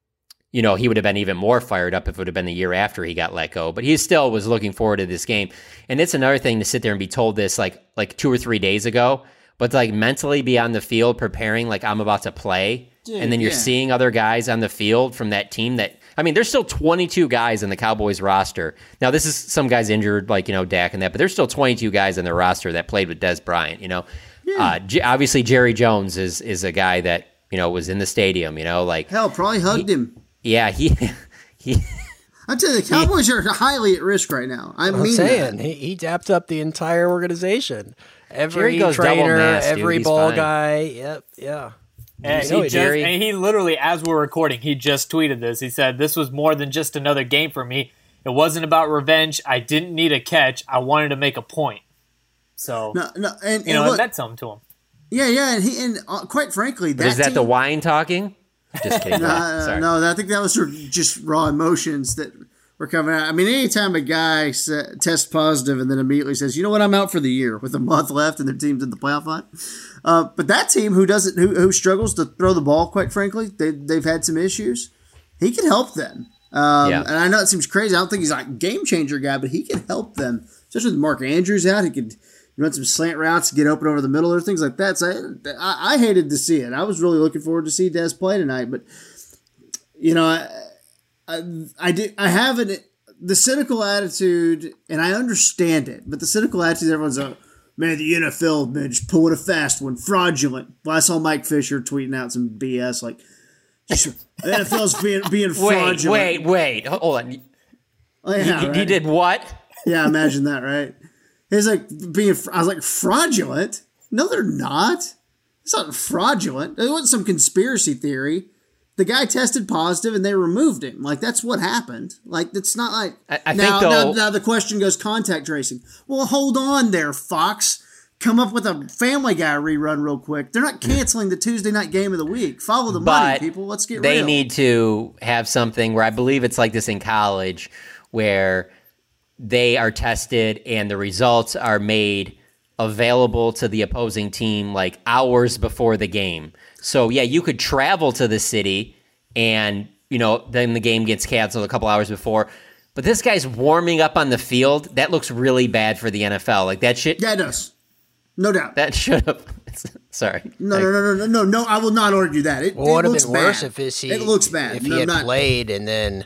you know, he would have been even more fired up if it would have been the year after he got let go. But he still was looking forward to this game. And it's another thing to sit there and be told this like like two or three days ago. But to like mentally be on the field preparing like I'm about to play, Dude, and then you're yeah. seeing other guys on the field from that team that, I mean, there's still twenty-two guys in the Cowboys roster. Now, this is some guys injured, like, you know, Dak and that, but there's still twenty-two guys in the roster that played with Dez Bryant, you know. Yeah. Uh, J- obviously, Jerry Jones is is a guy that, you know, was in the stadium, you know, like. Hell, probably hugged he, him. Yeah, he. he I tell you, the Cowboys he, are highly at risk right now. I I'm mean saying, that. He, he dapped up the entire organization. Every goes trainer, mass, every dude. ball fine. guy. Yep, yeah. And he, just, and he literally, as we're recording, he just tweeted this. He said, this was more than just another game for me. It wasn't about revenge. I didn't need a catch. I wanted to make a point. So, no, no, and, you know, and look, it meant something to him. Yeah, yeah, and, he, and uh, quite frankly, that but is that team, the wine talking? Just kidding. uh, Sorry. No, I think that was sort of just raw emotions that were coming out. I mean, anytime a guy sa- tests positive and then immediately says, "You know what? I'm out for the year," with a month left and their team's in the playoff hunt. Uh, but that team who doesn't, who, who struggles to throw the ball, quite frankly, they they've had some issues. He can help them. Um, yeah. And I know it seems crazy. I don't think he's like a game changer guy, but he can help them. Especially with Mark Andrews out, he could run some slant routes, get open over the middle, or things like that. So I, I, I hated to see it. I was really looking forward to see Dez play tonight, but you know, I, I, I did. I have an the cynical attitude, and I understand it. But the cynical attitude, everyone's like, man, the N F L, man, just pulling a fast one, fraudulent. Well, I saw Mike Fisher tweeting out some B S like, the N F L's being being fraudulent. Wait, wait, wait, hold on. Oh, yeah, he, right? he did what? Yeah, imagine that, right? He's like being. I was like, fraudulent? No, they're not. It's not fraudulent. It wasn't some conspiracy theory. The guy tested positive and they removed him. Like, that's what happened. Like, it's not like... I, I now, think though, now, now the question goes contact tracing. Well, hold on there, Fox. Come up with a Family Guy rerun real quick. They're not canceling the Tuesday night game of the week. Follow the money, people. Let's get they real. They need to have something where I believe it's like this in college where they are tested and the results are made available to the opposing team like hours before the game. So, yeah, you could travel to the city and, you know, then the game gets canceled a couple hours before. But this guy's warming up on the field. That looks really bad for the N F L. Like, that shit. Yeah, it does. No doubt. That should have. Sorry. No, no, no, no, no, no, no. I will not argue that. It, well, it would have looks been bad. worse if it's he, it looks bad. If no, he had not, played and then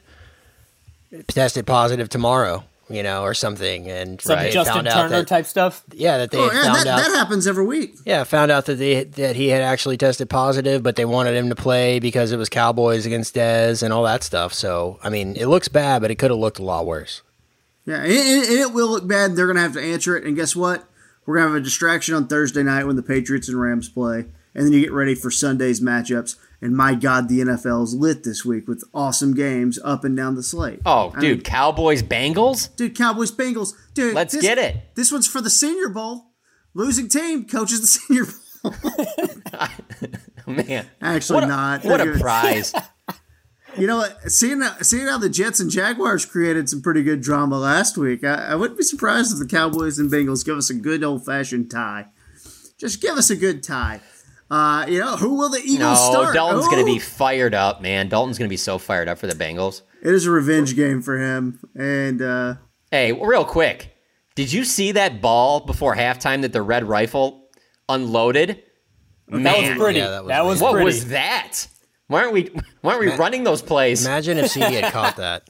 tested positive tomorrow. You know, or something, and some right, Justin found Turner out that, type stuff. Yeah, that they oh, had yeah, found that, out that happens every week. Yeah, found out that they that he had actually tested positive, but they wanted him to play because it was Cowboys against Dez and all that stuff. So, I mean, it looks bad, but it could have looked a lot worse. Yeah, and it, and it will look bad. They're going to have to answer it, and guess what? We're going to have a distraction on Thursday night when the Patriots and Rams play, and then you get ready for Sunday's matchups. And my God, the N F L is lit this week with awesome games up and down the slate. Oh, I dude, mean, Cowboys, Bengals? Dude, Cowboys, Bengals. Dude, let's this, get it. This one's for the Senior Bowl. Losing team coaches the Senior Bowl. Man. Actually what a, not. What They're a prize. You know what? Seeing, seeing how the Jets and Jaguars created some pretty good drama last week, I, I wouldn't be surprised if the Cowboys and Bengals give us a good old-fashioned tie. Just give us a good tie. Uh, you know, who will the Eagles no, start? Dalton's oh. going to be fired up, man. Dalton's going to be so fired up for the Bengals. It is a revenge game for him. And uh, hey, real quick, did you see that ball before halftime that the Red Rifle unloaded? Man. That was pretty. Yeah, that was, that was what pretty. was that? Why aren't we? Why aren't we Ma- running those plays? Imagine if C D had caught that.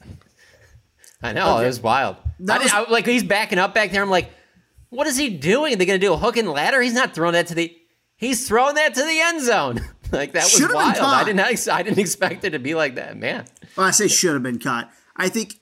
I know okay. It was wild. I was, I, like he's backing up back there. I'm like, what is he doing? Are they going to do a hook and ladder? He's not throwing that to the. He's throwing that to the end zone. Like that was Should've wild. I did not. I didn't expect it to be like that, man. Well, I say should have been caught. I think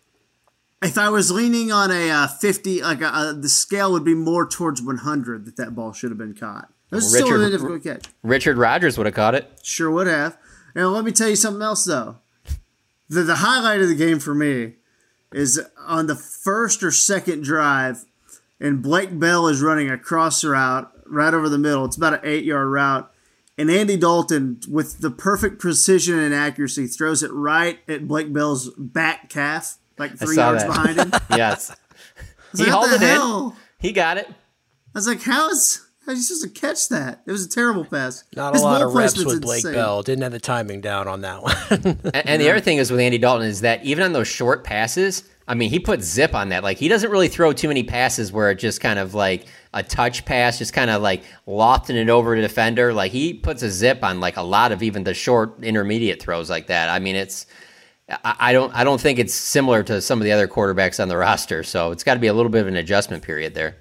if I was leaning on a uh, fifty, like a, uh, the scale would be more towards one hundred that that ball should have been caught. It was Richard, still a difficult catch. Richard Rodgers would have caught it. Sure would have. Now, let me tell you something else, though. The, the highlight of the game for me is on the first or second drive, and Blake Bell is running a cross route right over the middle. It's about an eight-yard route. And Andy Dalton, with the perfect precision and accuracy, throws it right at Blake Bell's back calf, like three yards that. behind him. Yes. He like, hauled it hell? in. He got it. I was like, how is... How are you supposed to catch that? It was a terrible pass. Not His a lot of reps with Blake insane. Bell. Didn't have the timing down on that one. and, and the other thing is with Andy Dalton is that even on those short passes, I mean, he puts zip on that. Like, he doesn't really throw too many passes where it just kind of like a touch pass, just kind of like lofting it over to defender. Like, he puts a zip on like a lot of even the short intermediate throws like that. I mean, it's I, I don't I don't think it's similar to some of the other quarterbacks on the roster. So it's got to be a little bit of an adjustment period there.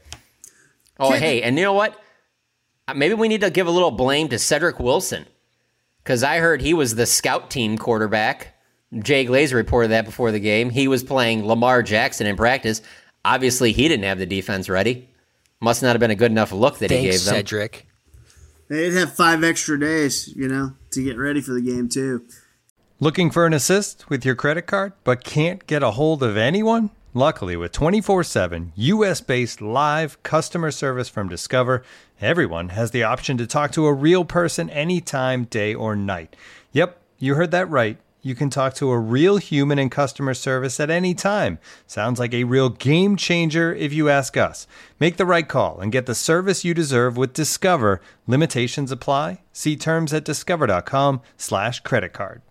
Oh, Can't, hey, and you know what? Maybe we need to give a little blame to Cedric Wilson, because I heard he was the scout team quarterback. Jay Glazer reported that before the game. He was playing Lamar Jackson in practice. Obviously, he didn't have the defense ready. Must not have been a good enough look that Thanks, he gave them. Cedric. They'd have five extra days, you know, to get ready for the game, too. Looking for an assist with your credit card, but can't get a hold of anyone? Luckily, with twenty-four seven U S-based live customer service from Discover, everyone has the option to talk to a real person anytime, day or night. Yep, you heard that right. You can talk to a real human in customer service at any time. Sounds like a real game changer if you ask us. Make the right call and get the service you deserve with Discover. Limitations apply. See terms at discover.com slash credit card.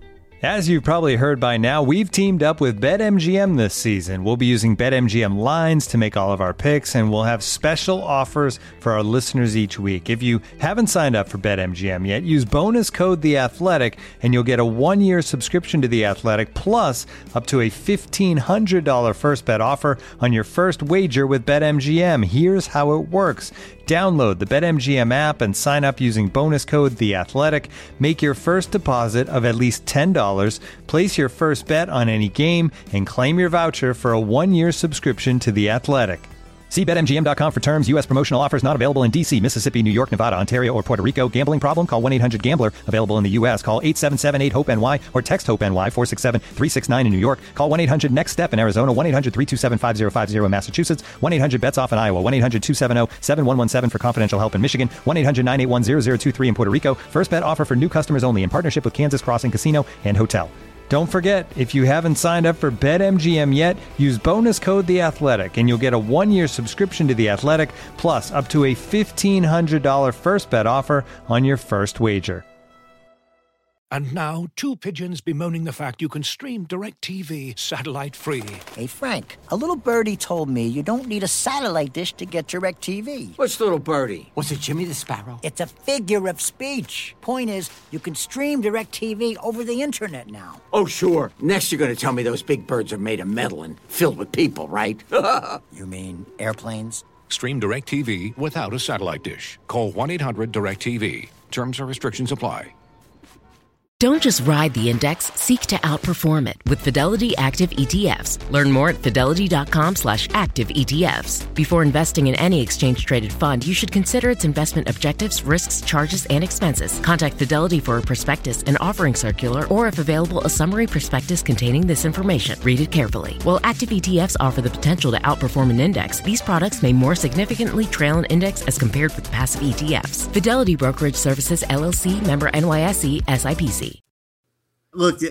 As you've probably heard by now, we've teamed up with BetMGM this season. We'll be using BetMGM lines to make all of our picks, and we'll have special offers for our listeners each week. If you haven't signed up for BetMGM yet, use bonus code The Athletic, and you'll get a one-year subscription to The Athletic, plus up to a fifteen hundred dollars first bet offer on your first wager with BetMGM. Here's how it works. Download the BetMGM app and sign up using bonus code The Athletic. Make your first deposit of at least ten dollars, place your first bet on any game, and claim your voucher for a one-year subscription to The Athletic. See Bet M G M dot com for terms. U S promotional offers not available in D C, Mississippi, New York, Nevada, Ontario, or Puerto Rico. Gambling problem? Call one eight hundred gambler. Available in the U S. Call eight seven seven eight hope N Y or text HOPE-NY four six seven three six nine in New York. Call one eight hundred next step in Arizona. one eight hundred three two seven five zero five zero in Massachusetts. one eight hundred bets off in Iowa. one eight hundred two seven zero seven one one seven for confidential help in Michigan. one eight hundred nine eight one zero zero two three in Puerto Rico. First bet offer for new customers only in partnership with Kansas Crossing Casino and Hotel. Don't forget, if you haven't signed up for BetMGM yet, use bonus code The Athletic, and you'll get a one-year subscription to The Athletic, plus up to a fifteen hundred dollars first bet offer on your first wager. And now, two pigeons bemoaning the fact you can stream DirecTV satellite-free. Hey, Frank, a little birdie told me you don't need a satellite dish to get DirecTV. Which little birdie? Was it Jimmy the Sparrow? It's a figure of speech. Point is, you can stream DirecTV over the internet now. Oh, sure. Next you're going to tell me those big birds are made of metal and filled with people, right? You mean airplanes? Stream DirecTV without a satellite dish. Call one eight hundred direct T V. Terms and restrictions apply. Don't just ride the index, seek to outperform it with Fidelity Active E T Fs. Learn more at fidelity.com slash active ETFs. Before investing in any exchange-traded fund, you should consider its investment objectives, risks, charges, and expenses. Contact Fidelity for a prospectus, an offering circular, or if available, a summary prospectus containing this information. Read it carefully. While active E T Fs offer the potential to outperform an index, these products may more significantly trail an index as compared with passive E T Fs. Fidelity Brokerage Services, L L C, member N Y S E, S I P C. Look,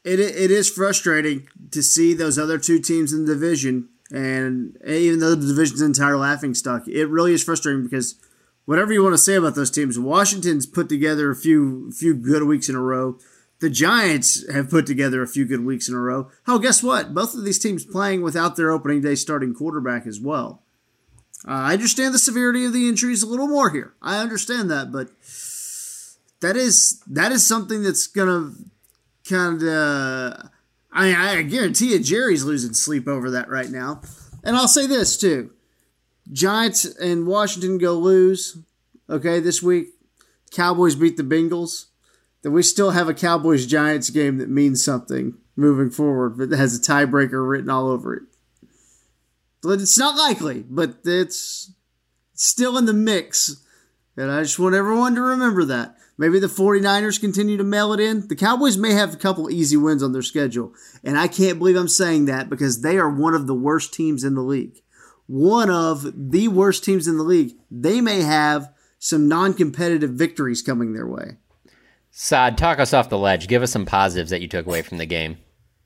It it is frustrating to see those other two teams in the division, and even though the division's an entire laughingstock, it really is frustrating because whatever you want to say about those teams, Washington's put together a few few good weeks in a row. The Giants have put together a few good weeks in a row. Oh, guess what? Both of these teams playing without their opening day starting quarterback as well. Uh, I understand the severity of the injuries a little more here. I understand that, but that is that is something that's gonna. Kind of, I, I guarantee you Jerry's losing sleep over that right now. And I'll say this too. Giants and Washington go lose, okay, this week. Cowboys beat the Bengals. Then we still have a Cowboys-Giants game that means something moving forward, but that has a tiebreaker written all over it. But it's not likely, but it's still in the mix. And I just want everyone to remember that. Maybe the 49ers continue to mail it in. The Cowboys may have a couple easy wins on their schedule. And I can't believe I'm saying that because they are one of the worst teams in the league. One of the worst teams in the league. They may have some non-competitive victories coming their way. Saad, talk us off the ledge. Give us some positives that you took away from the game.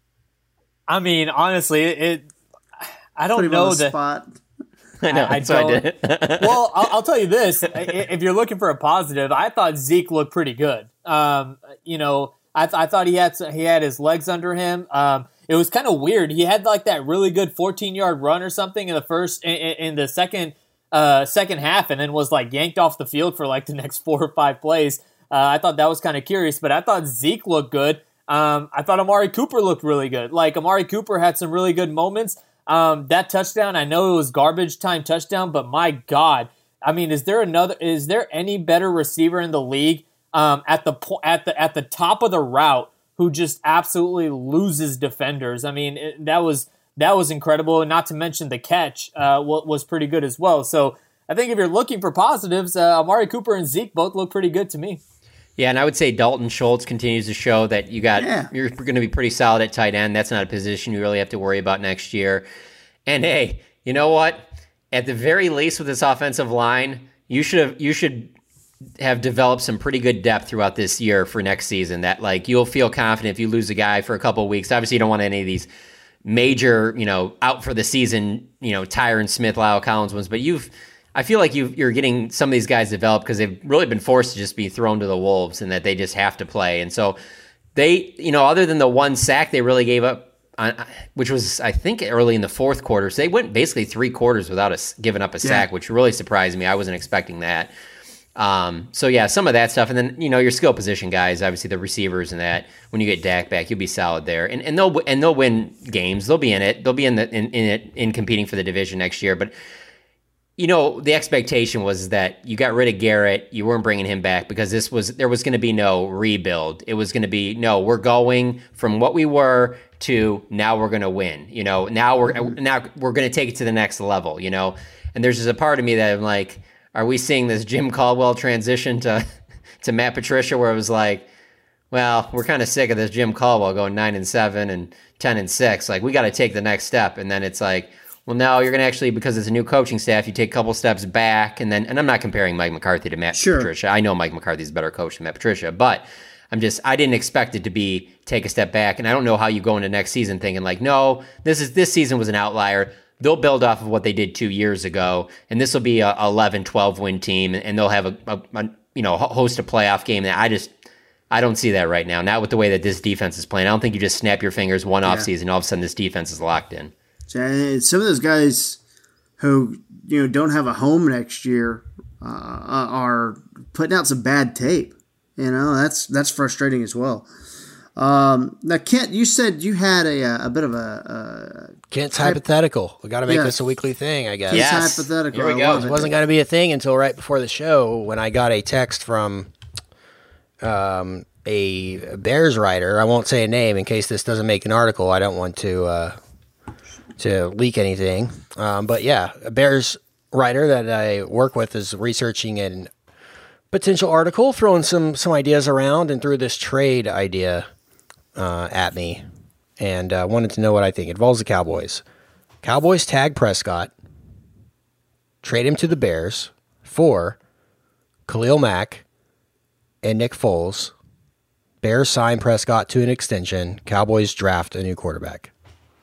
I mean, honestly, it. it I don't Put him know on the that. Spot. I know. I, I that's why I did it. Well, I'll, I'll tell you this: if you're looking for a positive, I thought Zeke looked pretty good. Um, you know, I, th- I thought he had he had his legs under him. Um, it was kind of weird. He had like that really good fourteen yard run or something in the first in, in the second uh, second half, and then was like yanked off the field for like the next four or five plays. Uh, I thought that was kind of curious, but I thought Zeke looked good. Um, I thought Amari Cooper looked really good. Like Amari Cooper had some really good moments. Um, that touchdown, I know it was garbage time touchdown, but my God, I mean, is there another? Is there any better receiver in the league um, at the po- at the at the top of the route who just absolutely loses defenders? I mean, it, that was that was incredible, and not to mention the catch uh, was pretty good as well. So I think if you're looking for positives, uh, Amari Cooper and Zeke both look pretty good to me. Yeah, and I would say Dalton Schultz continues to show that you got Yeah. you're going to be pretty solid at tight end. That's not a position you really have to worry about next year. And hey, you know what? At the very least, with this offensive line, you should have you should have developed some pretty good depth throughout this year for next season. That like you'll feel confident if you lose a guy for a couple of weeks. Obviously, you don't want any of these major, you know, out for the season, you know, Tyron Smith, Lyle Collins ones, but you've. I feel like you you're getting some of these guys developed because they've really been forced to just be thrown to the wolves and that they just have to play. And so they, you know, other than the one sack they really gave up, on, which was, I think, early in the fourth quarter. So they went basically three quarters without a, giving up a sack, yeah. which really surprised me. I wasn't expecting that. Um, so, yeah, some of that stuff. And then, you know, your skill position guys, obviously the receivers and that, when you get Dak back, you'll be solid there. And and they'll and they'll win games. They'll be in it. They'll be in, the, in, in it in competing for the division next year. But you know, the expectation was that you got rid of Garrett, you weren't bringing him back because this was there was going to be no rebuild. It was going to be, no, we're going from what we were to now we're going to win. You know, now we're mm-hmm. now we're going to take it to the next level, you know. And there's just a part of me that I'm like, are we seeing this Jim Caldwell transition to to Matt Patricia where it was like, well, we're kind of sick of this Jim Caldwell going nine and seven and ten and six. Like, we got to take the next step. And then it's like, well, no, you're going to actually, because it's a new coaching staff, you take a couple steps back, and then, and I'm not comparing Mike McCarthy to Matt sure. Patricia. I know Mike McCarthy's a better coach than Matt Patricia, but I'm just, I didn't expect it to be take a step back, and I don't know how you go into next season thinking like, no, this is this season was an outlier. They'll build off of what they did two years ago, and this will be a eleven, twelve win team, and they'll have a, a, a you know host a playoff game. That I just, I don't see that right now. Not with the way that this defense is playing. I don't think you just snap your fingers one yeah. off season, all of a sudden this defense is locked in. Some of those guys who you know don't have a home next year uh, are putting out some bad tape. You know that's that's frustrating as well. Um, now, Kent, you said you had a a bit of a, a Kent's hyp- hypothetical. We got to make yeah. this a weekly thing, I guess. Kent's yes. hypothetical. Here we I go. it. It wasn't going to be a thing until right before the show when I got a text from um, a Bears writer. I won't say a name in case this doesn't make an article. I don't want to. Uh, to leak anything. Um, but yeah, a Bears writer that I work with is researching a potential article, throwing some, some ideas around, and threw this trade idea uh, at me and uh, wanted to know what I think. It involves the Cowboys. Cowboys tag Prescott, trade him to the Bears for Khalil Mack and Nick Foles Bears sign Prescott to an extension. Cowboys draft a new quarterback.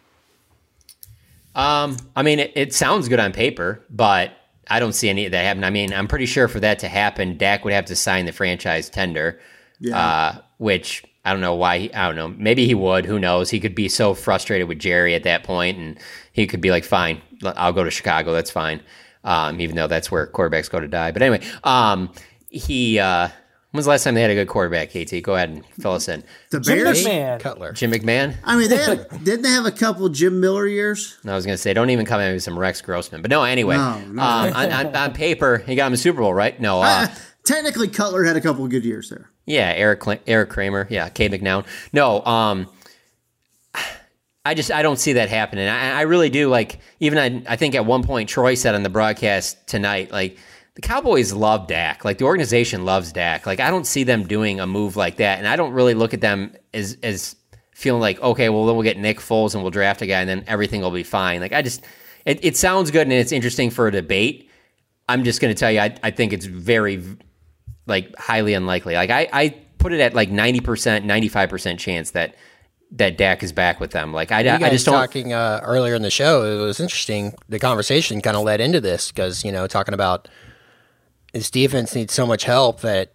Um, I mean, it, it sounds good on paper, but I don't see any of that happen. I mean, I'm pretty sure for that to happen, Dak would have to sign the franchise tender, yeah. uh, which I don't know why. He, I don't know. Maybe he would. Who knows? He could be so frustrated with Jerry at that point, and he could be like, fine, I'll go to Chicago. That's fine. Um, even though that's where quarterbacks go to die. But anyway, um, he, uh, when's the last time they had a good quarterback, K T? Go ahead and fill us in. The Jim Bears? McMahon. Cutler. Jim McMahon? I mean, they had, didn't they have a couple Jim Miller years? I was going to say, don't even come at me with some Rex Grossman. But no, anyway, No, no. Um, on, on, on paper, he got him a Super Bowl, right? No. Uh, Uh, technically, Cutler had a couple of good years there. yeah, Eric Cl- Eric Kramer. Yeah, K. McNown. No, um, I just I don't see that happening. I, I really do. Like, even I, I think at one point Troy said on the broadcast tonight, like, the Cowboys love Dak. Like, the organization loves Dak. Like, I don't see them doing a move like that, and I don't really look at them as as feeling like, okay, well, then we'll get Nick Foles and we'll draft a guy and then everything will be fine. Like, I just, it, it sounds good and it's interesting for a debate. I'm just going to tell you, I, I think it's very, like, highly unlikely. Like, I, I put it at like ninety percent, ninety-five percent chance that that Dak is back with them. Like, I, you guys I just don't. Talking uh, earlier in the show, it was interesting. The conversation kind of led into this because, you know, talking about this defense needs so much help that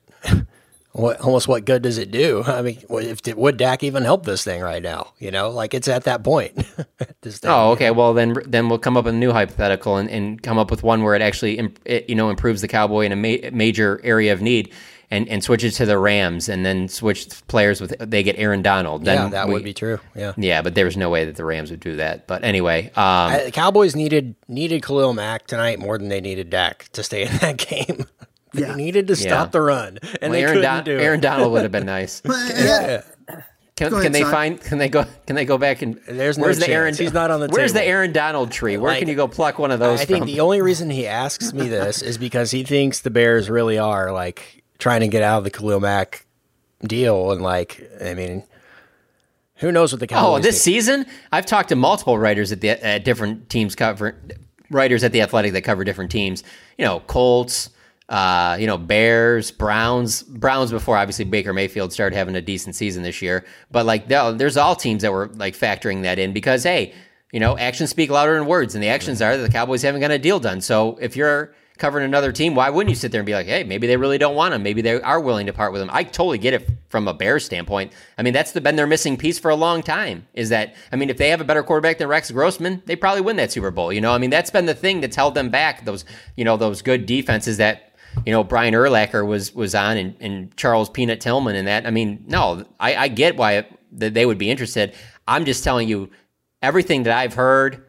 what almost what good does it do? I mean, if would Dak even help this thing right now? You know, like it's at that point. this thing, oh, okay. Well, then then we'll come up with a new hypothetical and, and come up with one where it actually it, you know improves the Cowboy in a ma- major area of need. And, and switch it to the Rams, and then switch players with they get Aaron Donald. Then yeah, that we, would be true. Yeah, yeah, but there was no way that the Rams would do that. But anyway, um, I, the Cowboys needed needed Khalil Mack tonight more than they needed Dak to stay in that game. They yeah. needed to stop yeah. the run, and well, they Aaron couldn't Don- do it. Aaron Donald would have been nice. yeah. Can, Go can ahead, they son. find? Can they go? Can they go back and? There's no where's the chance. Aaron? He's not on the Where's table. the Aaron Donald tree? Where Like, can you go pluck one of those I think from? the only reason he asks me this is because he thinks the Bears really are like trying to get out of the Khalil Mack deal, and like, I mean, who knows what the Cowboys Oh, this think. season, I've talked to multiple writers at the at different teams cover writers at the Athletic that cover different teams. You know, Colts, uh, you know, Bears, Browns, Browns before obviously Baker Mayfield started having a decent season this year. But like, there's all teams that were like factoring that in because hey, you know, actions speak louder than words, and the actions are that the Cowboys haven't got a deal done. So if you're covering another team, why wouldn't you sit there and be like, hey, maybe they really don't want him. Maybe they are willing to part with him. I totally get it from a Bears standpoint. I mean, that's the, been their missing piece for a long time is that, I mean, if they have a better quarterback than Rex Grossman, they probably win that Super Bowl. You know, I mean, that's been the thing that's held them back. Those, you know, those good defenses that, you know, Brian Urlacher was, was on and, and Charles Peanut Tillman and that. I mean, no, I, I get why it, that they would be interested. I'm just telling you everything that I've heard,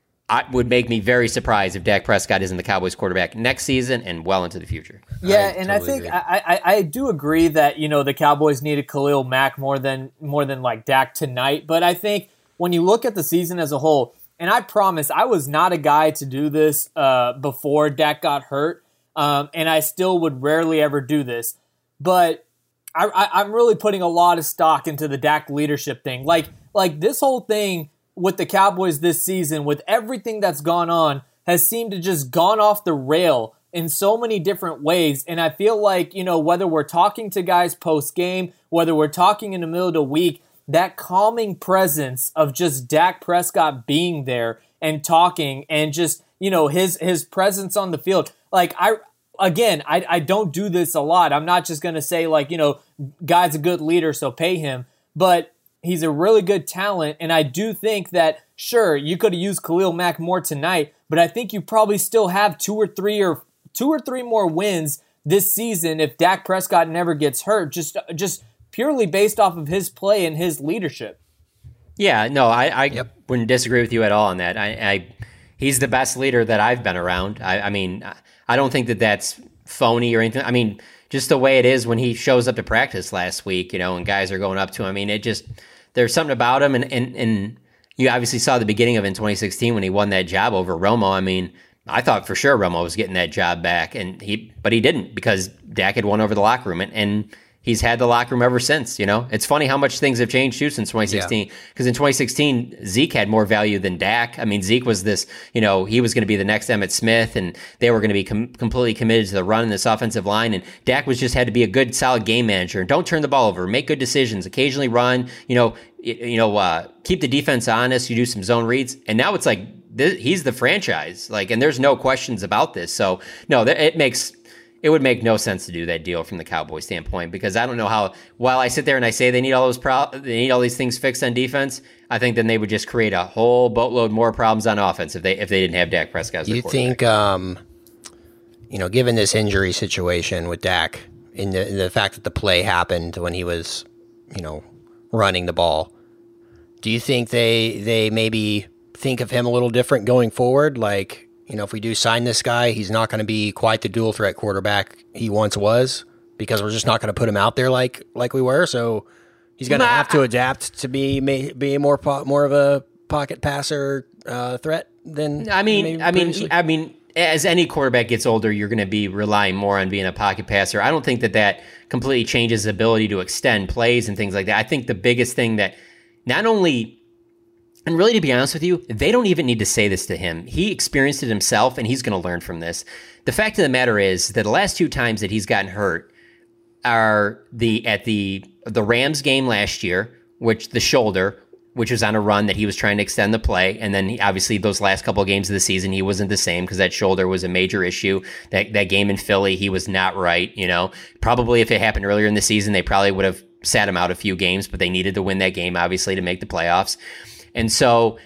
I would make me very surprised if Dak Prescott isn't the Cowboys quarterback next season and well into the future. Yeah, I and totally I think agree. I, I I do agree that you know the Cowboys needed Khalil Mack more than more than like Dak tonight. But I think when you look at the season as a whole, and I promise I was not a guy to do this uh, before Dak got hurt, um, and I still would rarely ever do this. But I, I, I'm really putting a lot of stock into the Dak leadership thing. Like like this whole thing with the Cowboys this season, with everything that's gone on, has seemed to just gone off the rail in so many different ways. And I feel like, you know, whether we're talking to guys post-game, whether we're talking in the middle of the week, that calming presence of just Dak Prescott being there and talking and just, you know, his his presence on the field. Like, I again, I, I don't do this a lot. I'm not just going to say, like, you know, guy's a good leader, so pay him. But he's a really good talent, and I do think that, sure, you could have used Khalil Mack more tonight, but I think you probably still have two or three or two or three more wins this season if Dak Prescott never gets hurt, just just purely based off of his play and his leadership. Yeah, no, I, I Yep. wouldn't disagree with you at all on that. I, I he's the best leader that I've been around. I, I mean, I don't think that that's phony or anything. I mean, just the way it is when he shows up to practice last week, you know, and guys are going up to him. I mean, it just, there's something about him. And, and, and you obviously saw the beginning of it in twenty sixteen when he won that job over Romo. I mean, I thought for sure Romo was getting that job back, and he, but he didn't because Dak had won over the locker room. And, and he's had the locker room ever since. You know, it's funny how much things have changed too since twenty sixteen. Because yeah. in twenty sixteen, Zeke had more value than Dak. I mean, Zeke was this, you know, he was going to be the next Emmitt Smith, and they were going to be com- completely committed to the run in this offensive line. And Dak was just had to be a good, solid game manager. And don't turn the ball over. Make good decisions. Occasionally run. You know, you, you know, uh, keep the defense honest. You do some zone reads. And now it's like th- he's the franchise. Like, and there's no questions about this. So no, th- it makes. It would make no sense to do that deal from the Cowboys standpoint, because I don't know how, while I sit there and I say they need all those pro- they need all these things fixed on defense, I think then they would just create a whole boatload more problems on offense if they if they didn't have Dak Prescott as their quarterback. You think, um, you know, given this injury situation with Dak, in the, in the fact that the play happened when he was, you know, running the ball, do you think they they maybe think of him a little different going forward? Like, you know, if we do sign this guy, he's not going to be quite the dual threat quarterback he once was, because we're just not going to put him out there like like we were. So he's going to nah, have to adapt to be be more more of a pocket passer uh, threat than. I mean, I mean, I mean, as any quarterback gets older, you're going to be relying more on being a pocket passer. I don't think that that completely changes his ability to extend plays and things like that. I think the biggest thing that not only. And really, to be honest with you, they don't even need to say this to him. He experienced it himself, and he's going to learn from this. The fact of the matter is that the last two times that he's gotten hurt are the at the the Rams game last year, which the shoulder, which was on a run that he was trying to extend the play, and then he, obviously those last couple of games of the season he wasn't the same because that shoulder was a major issue. That that game in Philly, he was not right. You know, probably if it happened earlier in the season, they probably would have sat him out a few games, but they needed to win that game obviously to make the playoffs. And so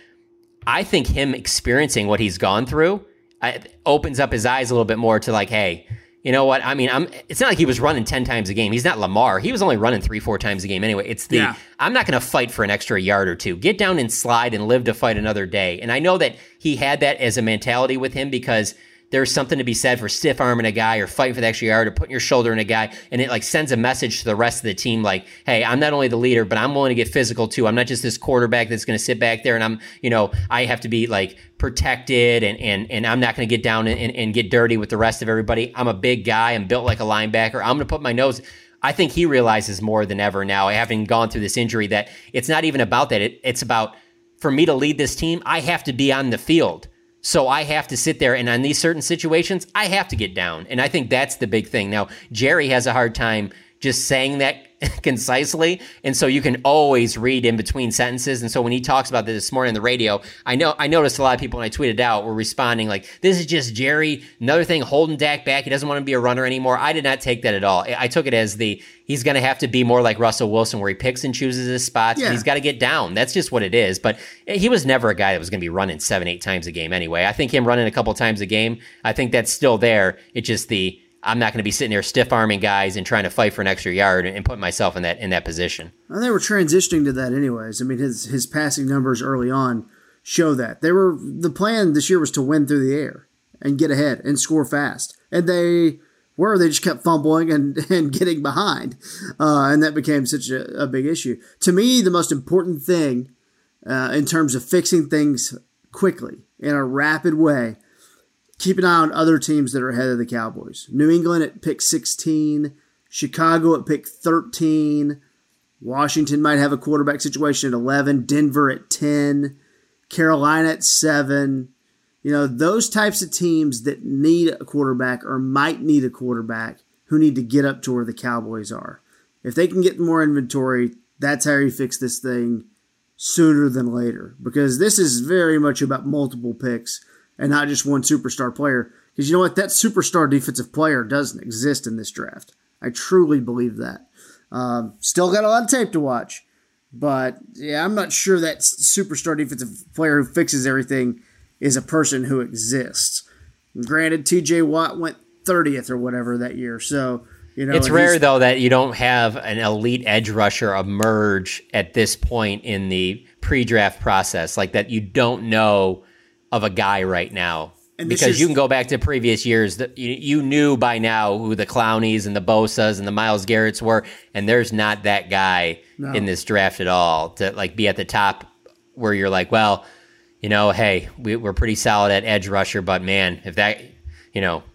I think him experiencing what he's gone through I, opens up his eyes a little bit more to like, hey, you know what? I mean, I'm. It's not like he was running ten times a game. He's not Lamar. He was only running three, four times a game anyway. It's the, yeah. I'm not going to fight for an extra yard or two. Get down and slide and live to fight another day. And I know that he had that as a mentality with him because there's something to be said for stiff arming a guy or fighting for the extra yard or putting your shoulder in a guy. And it like sends a message to the rest of the team like, hey, I'm not only the leader, but I'm willing to get physical too. I'm not just this quarterback that's going to sit back there and I'm, you know, I have to be like protected and and and I'm not going to get down and, and, and get dirty with the rest of everybody. I'm a big guy. I'm built like a linebacker. I'm going to put my nose. I think he realizes more than ever now, having gone through this injury, that it's not even about that. It, it's about, for me to lead this team, I have to be on the field. So I have to sit there, and on these certain situations, I have to get down. And I think that's the big thing. Now, Jerry has a hard time just saying that concisely, and so you can always read in between sentences. And so when he talks about this this morning on the radio, I know I noticed a lot of people when I tweeted out were responding like, this is just Jerry. Another thing, holding Dak back. He doesn't want to be a runner anymore. I did not take that at all. I took it as the, he's going to have to be more like Russell Wilson where he picks and chooses his spots, yeah. and he's got to get down. That's just what it is. But he was never a guy that was going to be running seven, eight times a game anyway. I think him running a couple times a game, I think that's still there. It's just the, I'm not going to be sitting there stiff arming guys and trying to fight for an extra yard and put myself in that in that position. Well, they were transitioning to that anyways. I mean, his his passing numbers early on show that. They were the plan this year was to win through the air and get ahead and score fast. And they were. They just kept fumbling and, and getting behind. Uh, and that became such a, a big issue. To me, the most important thing uh, in terms of fixing things quickly in a rapid way, keep an eye on other teams that are ahead of the Cowboys. New England at pick sixteen, Chicago at pick thirteen, Washington might have a quarterback situation at eleven, Denver at ten, Carolina at seven. You know, those types of teams that need a quarterback or might need a quarterback who need to get up to where the Cowboys are. If they can get more inventory, that's how you fix this thing sooner than later. Because this is very much about multiple picks and not just one superstar player. Because you know what? That superstar defensive player doesn't exist in this draft. I truly believe that. Um, still got a lot of tape to watch. But, yeah, I'm not sure that superstar defensive player who fixes everything is a person who exists. Granted, T J Watt went thirtieth or whatever that year. So, you know. It's rare, though, that you don't have an elite edge rusher emerge at this point in the pre-draft process. Like that you don't know of a guy right now, and because is, you can go back to previous years that you, you knew by now who the Clownies and the Bosas and the Myles Garretts were, and there's not that guy no. in this draft at all to like be at the top where you're like, well, you know, hey, we, we're pretty solid at edge rusher, but man, if that, you know,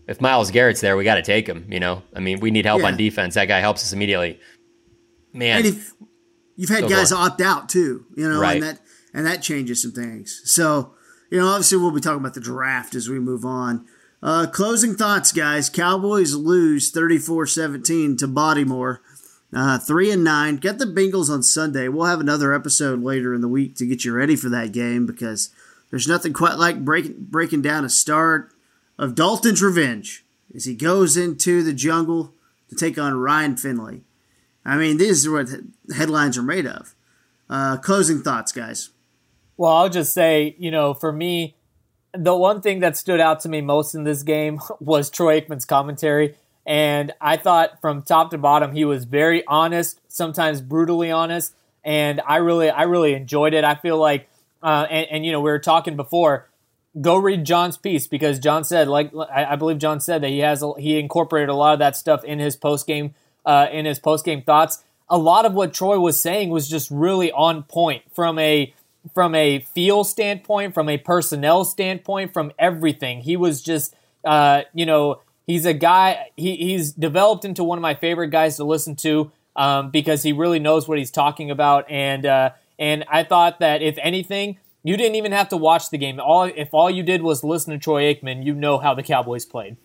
if Myles Garrett's there, we got to take him. You know, I mean, we need help Yeah. on defense. That guy helps us immediately. Man, And if you've had So guys go on. opt out too, you know, Right. and that and that changes some things. So, you know, obviously we'll be talking about the draft as we move on. Uh, closing thoughts, guys. Cowboys lose thirty-four seventeen to Baltimore. Uh, three and nine. Get the Bengals on Sunday. We'll have another episode later in the week to get you ready for that game because there's nothing quite like breaking breaking down a start of Dalton's revenge as he goes into the jungle to take on Ryan Finley. I mean, these are what the headlines are made of. Uh, closing thoughts, guys. Well, I'll just say, you know, for me, the one thing that stood out to me most in this game was Troy Aikman's commentary. And I thought from top to bottom, he was very honest, sometimes brutally honest. And I really, I really enjoyed it. I feel like, uh, and, and, you know, we were talking before, go read John's piece because John said, like, I, I believe John said that he has, he incorporated a lot of that stuff in his post-game, uh, in his post-game thoughts. A lot of what Troy was saying was just really on point from a, from a feel standpoint, from a personnel standpoint, from everything. He was just, uh, you know, he's a guy, he, he's developed into one of my favorite guys to listen to um, because he really knows what he's talking about. And uh, and I thought that if anything, you didn't even have to watch the game. All If all you did was listen to Troy Aikman, you know how the Cowboys played.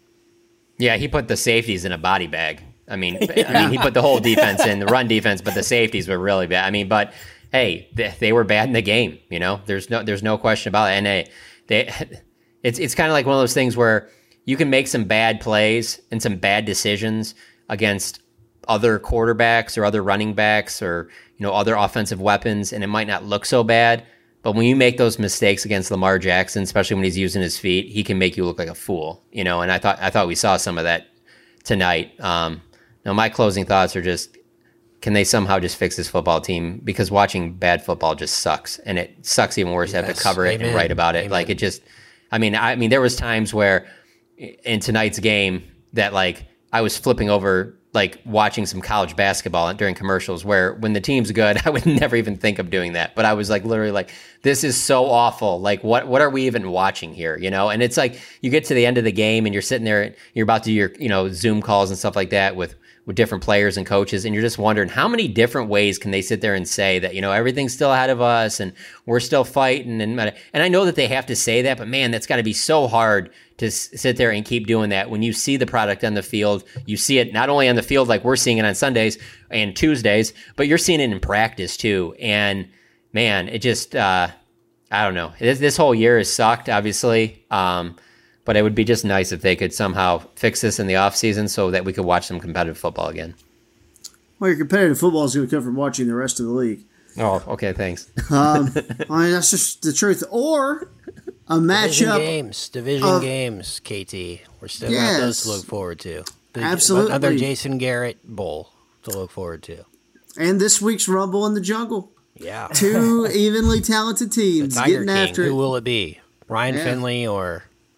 yeah, he put the safeties in a body bag. I mean, I mean, he put the whole defense in, the run defense, but the safeties were really bad. I mean, but hey, they, they were bad in the game. You know, there's no, there's no question about it. And they, they, it's, it's kind of like one of those things where you can make some bad plays and some bad decisions against other quarterbacks or other running backs or, you know, other offensive weapons, and it might not look so bad. But when you make those mistakes against Lamar Jackson, especially when he's using his feet, he can make you look like a fool. You know, and I thought, I thought we saw some of that tonight. Um, now, my closing thoughts are just, can they somehow just fix this football team? Because watching bad football just sucks, and it sucks even worse to have Yes, to cover it amen. and write about it. Amen. Like it just, I mean, I mean, there was times where in tonight's game that like I was flipping over, like watching some college basketball during commercials where when the team's good, I would never even think of doing that. But I was like, literally like, this is so awful. Like, what, what are we even watching here? You know? And it's like, you get to the end of the game and you're sitting there, you're about to do your, you know, Zoom calls and stuff like that with, with different players and coaches. And you're just wondering how many different ways can they sit there and say that, you know, everything's still ahead of us and we're still fighting. And, and I know that they have to say that, but man, that's gotta be so hard to s- sit there and keep doing that when you see the product on the field. You see it not only on the field like we're seeing it on Sundays and Tuesdays, but you're seeing it in practice too. And man, it just, uh, I don't know. This, this whole year has sucked, obviously. Um, but it would be just nice if they could somehow fix this in the offseason so that we could watch some competitive football again. Well, your competitive football is going to come from watching the rest of the league. Oh, okay, thanks. um, I mean, that's just the truth. Or a Division matchup. games, division of- games, K T. We're still Yes. got those to look forward to. The- Absolutely. Another Jason Garrett Bowl to look forward to. And this week's Rumble in the Jungle. Yeah. Two evenly talented The teams Tiger getting King, after who it. will it be? Ryan Yeah. Finley or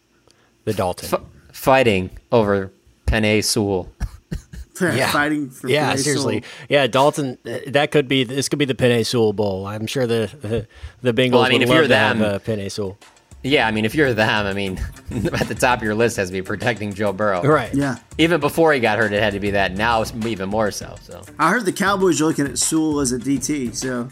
the Dalton? F- fighting over Penei Sewell. Yeah. Fighting for yeah, Penei seriously. Sewell. Yeah, Dalton. uh, That could be. This could be the Penei Sewell Bowl. I'm sure the the, the Bengals Well, I mean, would if love you're to them- have uh, Penei Sewell. Yeah, I mean, if you're them, I mean, at the top of your list has to be protecting Joe Burrow. Right. Yeah. Even before he got hurt, it had to be that. Now it's even more so. So I heard the Cowboys are looking at Sewell as a D T, so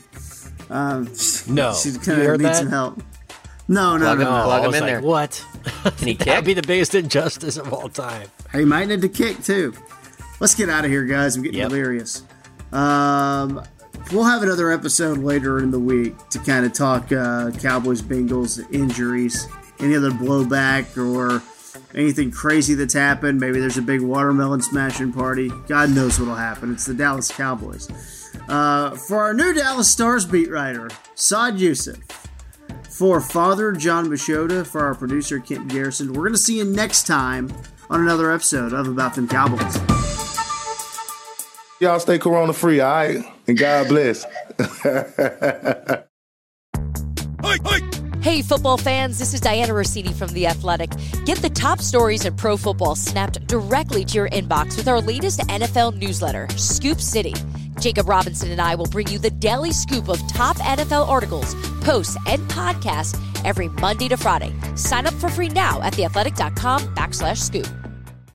um, No. she You kind of heard needs that? some help. No, no, Plug no. him- no. plug I him was in like, there. what? Can he That kick? would be the biggest injustice of all time. He might need to kick too. Let's get out of here, guys. I'm getting Yep. delirious. Um, we'll have another episode later in the week to kind of talk uh, Cowboys, Bengals, injuries, any other blowback or anything crazy that's happened. Maybe there's a big watermelon smashing party. God knows what'll happen. It's the Dallas Cowboys. Uh, for our new Dallas Stars beat writer, Saad Youssef. For Father John Machota, for our producer Kent Garrison, we're going to see you next time on another episode of About Them Cowboys. Y'all stay corona free, all right? And God bless. Hey, football fans, this is Diana Rossini from The Athletic. Get the top stories in pro football snapped directly to your inbox with our latest N F L newsletter, Scoop City. Jacob Robinson and I will bring you the daily scoop of top N F L articles, posts, and podcasts every Monday to Friday. Sign up for free now at theathletic.com backslash scoop.